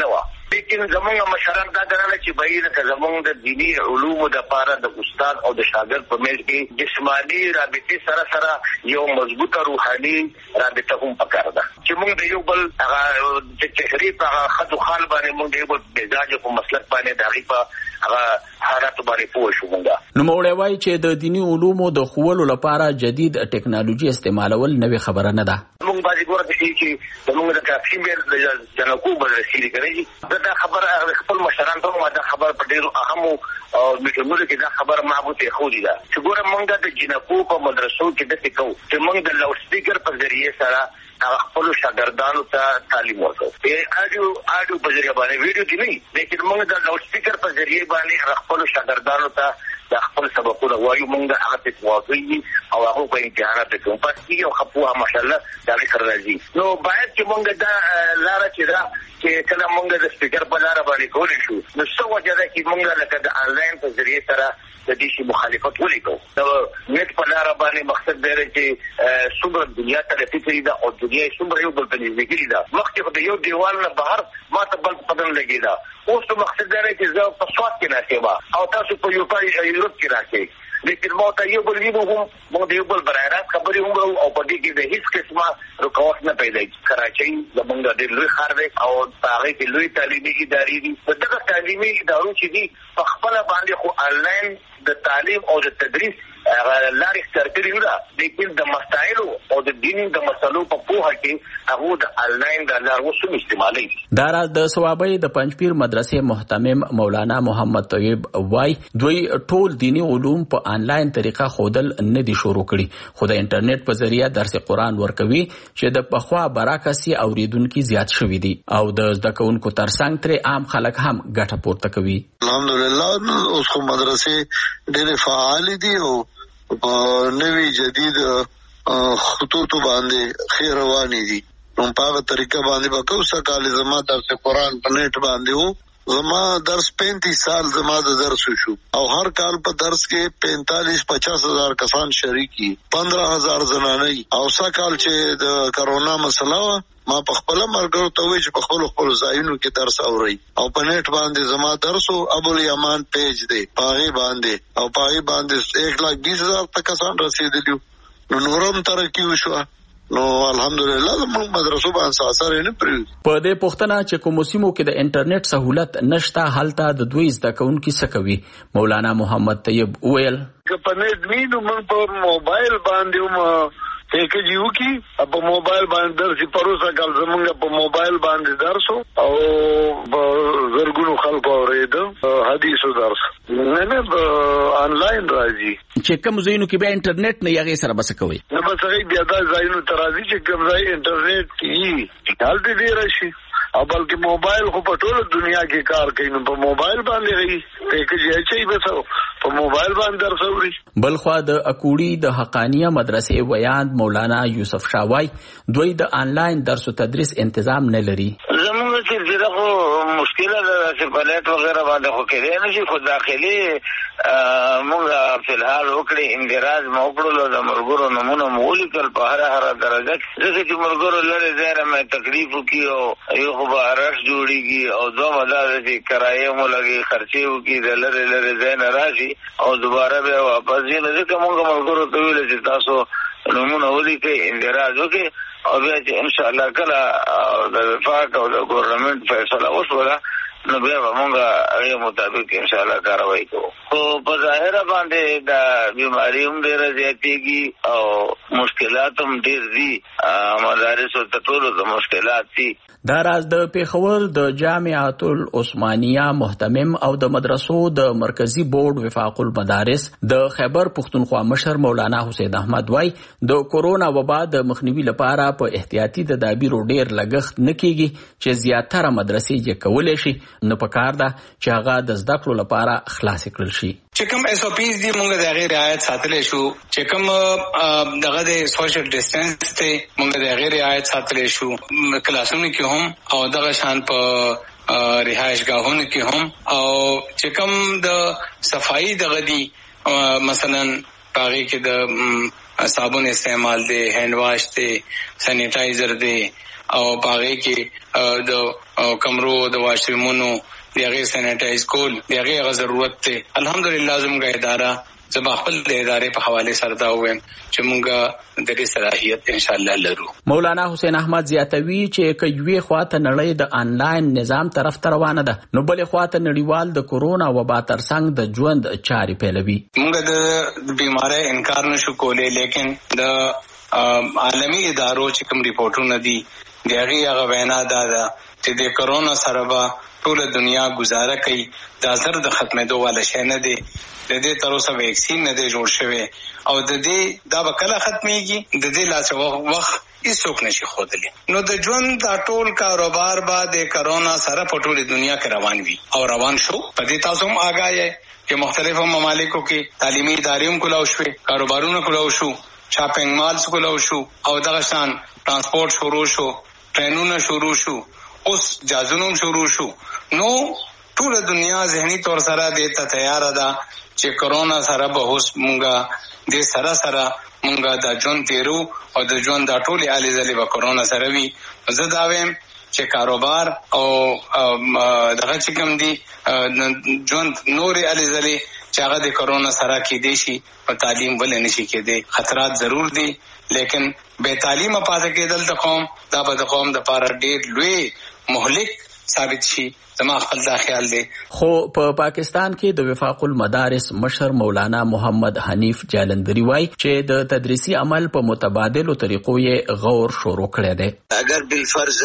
لیکن زمونږ مشران دا ګڼل چې باید که زمونږ د دینی علومو د پاره د استاد او د شاګرد په منځ کې جسمانی رابطه سره یو مضبوطه روحاني رابطه هم پکار ده چې موږ د یو بل هغه د تحریف هغه خدو خال باندې موږ د یو بل مزاج په مسلک باندې د هغې په هغه حالات باندې پوه شو موږ. نو موږ وایي چې د دینی علومو د ښوولو لپاره جدید ټیکنالوژي استعمالول نوې خبره نه ده. موږ باندې ګوره چې زموږ د کافي مېر د جنکو مدرسې لیکلي دا خبره خپل مشران ته ما دا خبره په ډېرو اهمو میټینګونو کې دا خبره معبوطه خولي ده چې ګوره موږ د جنکو په مدرسو کې داسې کوو چې موږ د لاوډ سپیکر په ذریعه سره خپل شاګردانو ته تعلیم ورکوو. آډیو په ذریعه باندې ویډیو کې نه لیکن موږ د لاوډ سپیکر په ذریعه باندې خپل شاګردانو ته د خپل سبقونه وایو موږ هغه ته واقعي او هغه په امتحانات کې هم پاتې او خپوه ماشاءالله دا سره راځي. نو باید چې موږ دا لاره چې دا چې کله موږ د سپیکر په لاره باندې کولی شو نو څه وجه ده چې موږ لکه د انلاین په ذریعه سره د دې شي مخالفت ولیکو. د نیټ په لاره باندې مقصد دی چې څومره دنیا ترقي کړې ده او دنیا څومره یو بل ته نږدې کړې ده. مخکې د یو دیوال نه بهر ما ته بل پدن لګېده اوس مقصد دی چې زه په سواد کې ناستې او تاسو په یورپ کې راځئ لیکن ما ته یو بل وینو هم موږ د یو بل برای راست خبرې هم او په دې کې د هیڅ قسمه رکاوټ نه پیدا کېږي. کراچۍ زموږ ډېر لوی ښار دی او په هغې کې لوی تعلیمي ادارې دي. په دغه تعلیمي ادارو چې دي په خپله باندې خو آنلاین د تعلیم او د تدریس لارې اختیار کړې ده لیکن د مسایلو او د دین د مسلو په پوهه کې هغه د آنلاین د لارو سم استعمالوي. دا راز د ثوابۍ د پنځپیر مدرسې محتمم مولانا محمد طیب وای دوی ټول دینی علوم په آنلاین طریقه خودل نه دي شروع کړي خو د انټرنیټ په ذریعہ درس قرآن ورکوي چې د پخوا براکسي اوریدونکو زیات شوي دي او د زده کوونکو ترڅنګ ترې عام خلک هم ګټه پورته کوي. الحمدلله اوس خو مدرسې ډېرې فعال دي او په نوې جدید خطوطو باندې خیر روانې دي. نو په هغه طریقه باندې به کوسه کال زما درس قرآن په نیټ باندې وو. زما درس 35 سال زما د درس شو او هر کال په درس کې 45-50 هزار کسان شریکی 15,000 زنانه او سکال چې د کرونا مسله ما په خپل مرګرو ته وی چې په خپل ځایونو کې درس اوري او په نیټ باندې زما درسو ابو الیمان پیج دی پاغي باندې او پاغي باندې 1,20,000 کسان رسیدلی. نو نورم ترقی وشو. نو الحمدلله موږ مدرسو باندې اثر نه پریږ. په دې پوښتنه چې کوم سیمو کې د انټرنیټ سہولت نشته هلته د دوی زده کوونکو څه کوي مولانا محمد طیب ویل که په نیټ وینو موږ په موبایل باندې پیکج یو کی په موبایل باندې درس پروسه کال زمونږ په موبایل باندې درسو او زرګونو خلکو اورېدو حدیثو درس نه آنلاین راځي چې کوم ځایونو کې به انټرنیټ نه یغې سره بس کوي نه بس هغه بیا دا ځایونو ترازی چې کوم ځای انټرنیټ یې حالت دی راشي او بلکې موبایل خو په ټوله دنیا کې کار کوي نو په موبایل باندې غي پیکج یې چي بسو په موبایل باندې درسوري. بل خو د اکوړي د حقانیه مدرسې ویاند مولانا یوسف شاوای دوی د آنلاین درس او تدریس تنظیم نه لري. زموږ چې دغه مشکله ده چې پلیټ وغیرہ باندې خو کې نه شي خو داخلي موږ په الحال وکړي اندراج موکړو د مرګورو نمونه مولیکل په هر درجه کې چې مرګورو لري زیره مې تکلیف کیو یو خو بارش جوړیږي او دوه مدار چې کرایه مو لګي خرچي وکي د لری زین راشي او دوباره به واپس نه ځکه موږ مرګورو ته ویل چې تاسو نمونه ولیکئ اندراج وکړي او بیا چې ان شاء الله کله د وفاق او د ګورنمنت فیصله وشوله نو بیا به موږ هغې مطابق ان شاء الله کاروایی کوو. خو په ظاهره باندې د بیماري هم ډېره زیاتېږي او مشکلات هم ډېر دي مدارسو ته ټولو د مشکلات دي. دا راز د پیښور د جامعه العثمانیه محتمم او د مدرسو د مرکزی بورډ وفاق المدارس د خیبر پښتونخوا مشر مولانا حسین احمد وای د کورونا وبا د مخنیوي لپاره په احتیاطي تدابیرو ډیر لګښت نه کیږي چې زیاتره مدرسې یې کولای شي نو پکار ده چې هغه د زده کړو لپاره خلاص کړل شي. چې کوم اس او پیز دي موږ د هغې رعایت ساتلی شو چې کوم دغه د سوشل ډسټنس ته موږ د هغې رعایت ساتلی شو کلاسونو کې هم او دغه شان په رهایشګاهونو کې هم او چې کوم د صفایي دغه دي مثلا هغې کې د صابون استعمال دی هینډ واش دی سینیټایزر دی او باغې کې د کمرو د واشرومونو دغه سینټایز کول دغه ضرورت ته الحمدلله زموږه اداره زما خپل د ادارې په حواله سره دا وایم چې موږ د دې صلاحیت ان شاء الله لرو. مولانا حسین احمد زیاتوي چې کوي خواته نړۍ د انلاین نظام طرف ته روانه ده نو بلې خواته نړیوال د کورونا وبا ترڅنګ د ژوند چارې پیلوي. موږ د بیماری انکار نشو کولای لیکن د عالمي ادارو چې کوم ریپورتونه دي دغه وینا ده چې د کورونا سره به ټول دنیا گزاره کوي دا زر د ختمېدو والا شي نه دی د دې تر اوسه ویکسین نه دی جوړ شوی او د دې دا به کله ختميږي د دې لاس وخت هیڅوک نشي خودلی. نو د ژوند دا ټول کاروبار به د کورونا سره په ټول دنیا کې روان وي او روان شو. په دې تاسو هم آگاه یې چې مختلفو ممالکو کې تعلیمي ادارې هم کولاو شوې کاروبارونه کولاو شو شاپینګ مالز کولاو شو او دغه شان ترانسپورت شروع شو ټرینونه شروع شو اوس جازونو شروع شو. نو ټول دنیا ذهني تور سره د ته تیار ده چې کورونا سره به اوس مونږه د سره مونږه د ژوند تیرو او د ژوند د ټولي علي زلي به کورونا سره وي. زه دا وایم چې کاروبار او دغه چې کوم دي ژوند نور علي زلي چې هغه د کورونا سره کې دي شي او تعلیم ولې نشي کېدی. خطرات ضرور دي لیکن بے تعلیم پاتې کېدل د قوم دا به د قوم د پاره ډېر لوی مهلک ثابت شي. زما خپل دا خیال دی. خو په پاکستان کې د وفاق المدارس مشر مولانا محمد حنیف جالندری وای چې د تدریسي عمل په متبادلو طریقو یې غور شروع کړی دی. اگر بالفرض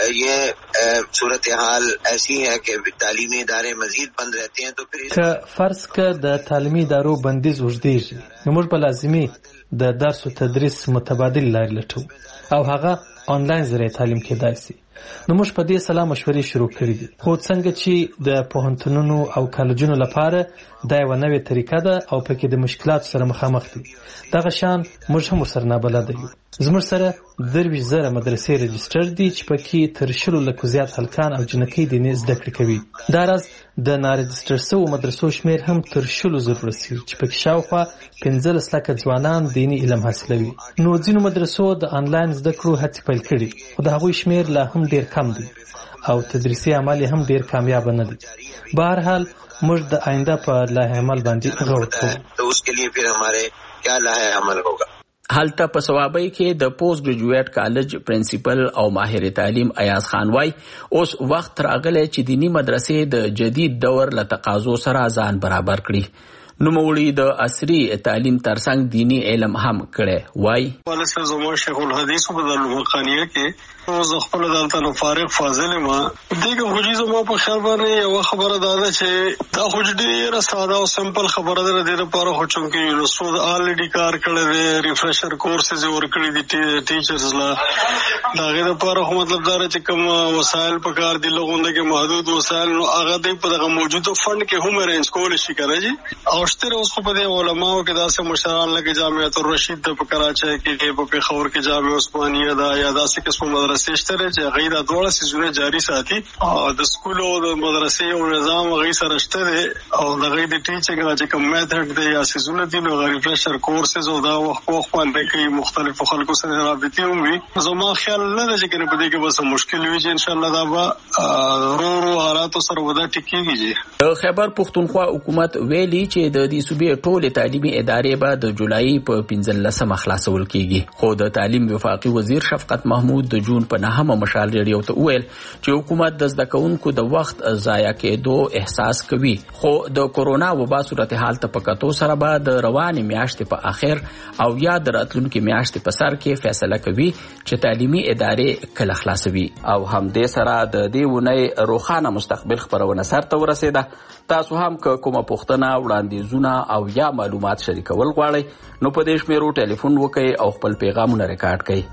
یہ صورتحال ایسی ہے کہ تعلیمی ادارے مزید بند رہتے ہیں تو پھر که فرض که د تعلیمي ادارو بندیز وجديږي نو موږ په لازمي د درس او تدریس متبادل لارې لټو او هغه آنلاین ذریعه تعلیم کېدای شي. نو موږ په دې سلام مشورې شروع کړې دي. خو څنګه چې د پوهنتونونو او کالجونو لپاره دا یو نوې طریقه ده او پکې د مشکلات سره مخامخ دي دغه شان موږ هم سره نه بلد یو. زموږ سره 23,000 مدرسې رجسټر دي چې پکې تر 10 لکو زیات هلکان او جنکۍ دیني زده کړې کوي. دا راز د نارجسټر شوو مدرسو شمیر هم تر 10,000 رسیږي چې پکې شاوخوا 15 لکه ځوانان دیني علم حاصلوي. نو ځینو مدرسو د انلاین زده کړو هڅې پیل کړي خو د هغوی شمیر لا هم ډیر کم دی او تدریسي عمل هم ډیر کامیاب نه دی. بهر حال موږ د آینده په لایحه عمل باندې غور کوو. تو اس کے لیے پھر ہمارے کیا لایحه عمل ہوگا. هلته په ثوابۍ کې د پوسټ ګریجویټ کالج پرنسپل او ماهر تعلیم ایاز خان وای اوس وخت راغلی چې دینی مدرسې د جدید دور له تقاضو سره ځان برابر کړي. نوموړي د عصري تعلیم ترڅنګ دینی علم هم کړي وای. ولسه زموږ شیخ الحدیث په دارالمقانیه کې او زه خپل دلته فارغ فاضل ما دغه حجي زموږ په خیال باندې یو خبره ده چې دا حجي ډیره ساده او سمپل خبره ده. د لپاره خو چې یونیورسيټي الریډي کار کړی دی ریفریشر کورسز ورکړي دي ټیچرز لا داغه لپاره خو مطلب دا چې کوم وسایل په کار دي لغونده کې محدود وسایل نو هغه د په دغه موجوده فند کې هم ارینج کول شي کړی او شتره اوس په دې علماء کې داسې مشران لکه جامعه الرشید په کراچۍ کې په پیښور کې جامعه عثمانیه دا یا داسې قسم مدرسې شته چې غیر ادوړه سيزونه جاری ساتي او د سکول او د مدرسې او نظام غیر سره شته او د غیر د ټیچینګ چې کوم میتھډ دی یا سيزونه دي نو غیر فریشر کورسز او دا وخت باندې کې مختلفو خلکو سره رابطې هم وي. زما خیال نه دی چې په دې کې بس مشکل وي چې ان شاء الله دا به رو حالات سره ودا ټیکيږي. د خیبر پختونخوا حکومت ویلي چې د دې صوبې ټولې تعلیمي ادارې به د جولای په 15 خلاصول کیږي. خو د تعلیم وفاقي وزیر شفقت محمود د جون په 9 مشال ریډیو ته ویل چې حکومت د زده کوونکو د وخت ضایع کېدو احساس کوي خو د کورونا وبا صورتحال ته پکاتو سره به د روانې میاشتې په اخر او یا د راتلونکي میاشتې په سر کې فیصله کوي چې تعلیمي ادارې کله خلاصوي. او همدې سره د دې ونې روښانه مستقبل خبرونه سره ورسېده. تاسو هم کومه پوښتنه وړاندیزونه او یا معلومات شریکول غواړئ نو په دې شمیرو ټلیفون وکړئ او خپل پیغامونه ریکارډ کړئ.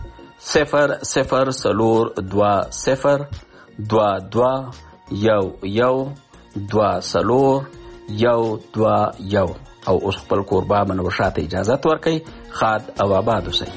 002-022-112-1 او اوس خپل کوربه منور شاته اجازه ورکړئ. خاد او آباد اوسئ.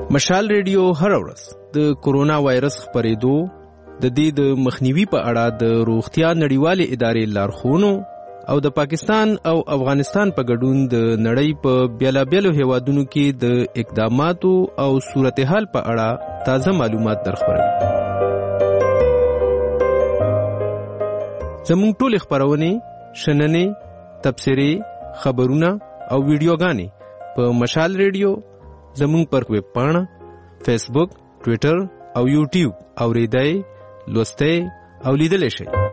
مشال ریډیو هر ورځ د کورونا وایرس خپرېدو د دې د مخنیوي په اړه د روغتیا نړیوالې ادارې لارښوونو او د پاکستان او افغانستان په ګډون د نړۍ په بیلابیلو هیوادونو کې د اقداماتو او صورتحال په اړه تازه معلومات درخبروي. زموږ ټول خبرونه، شننې، تبصرې، خبرونه او ویډیوګانې په مشال ریډیو زموږ پر ویب پاڼه، فیسبوک، ټویټر او یوټیوب اوریدای، لوستای او لیدلای شئ.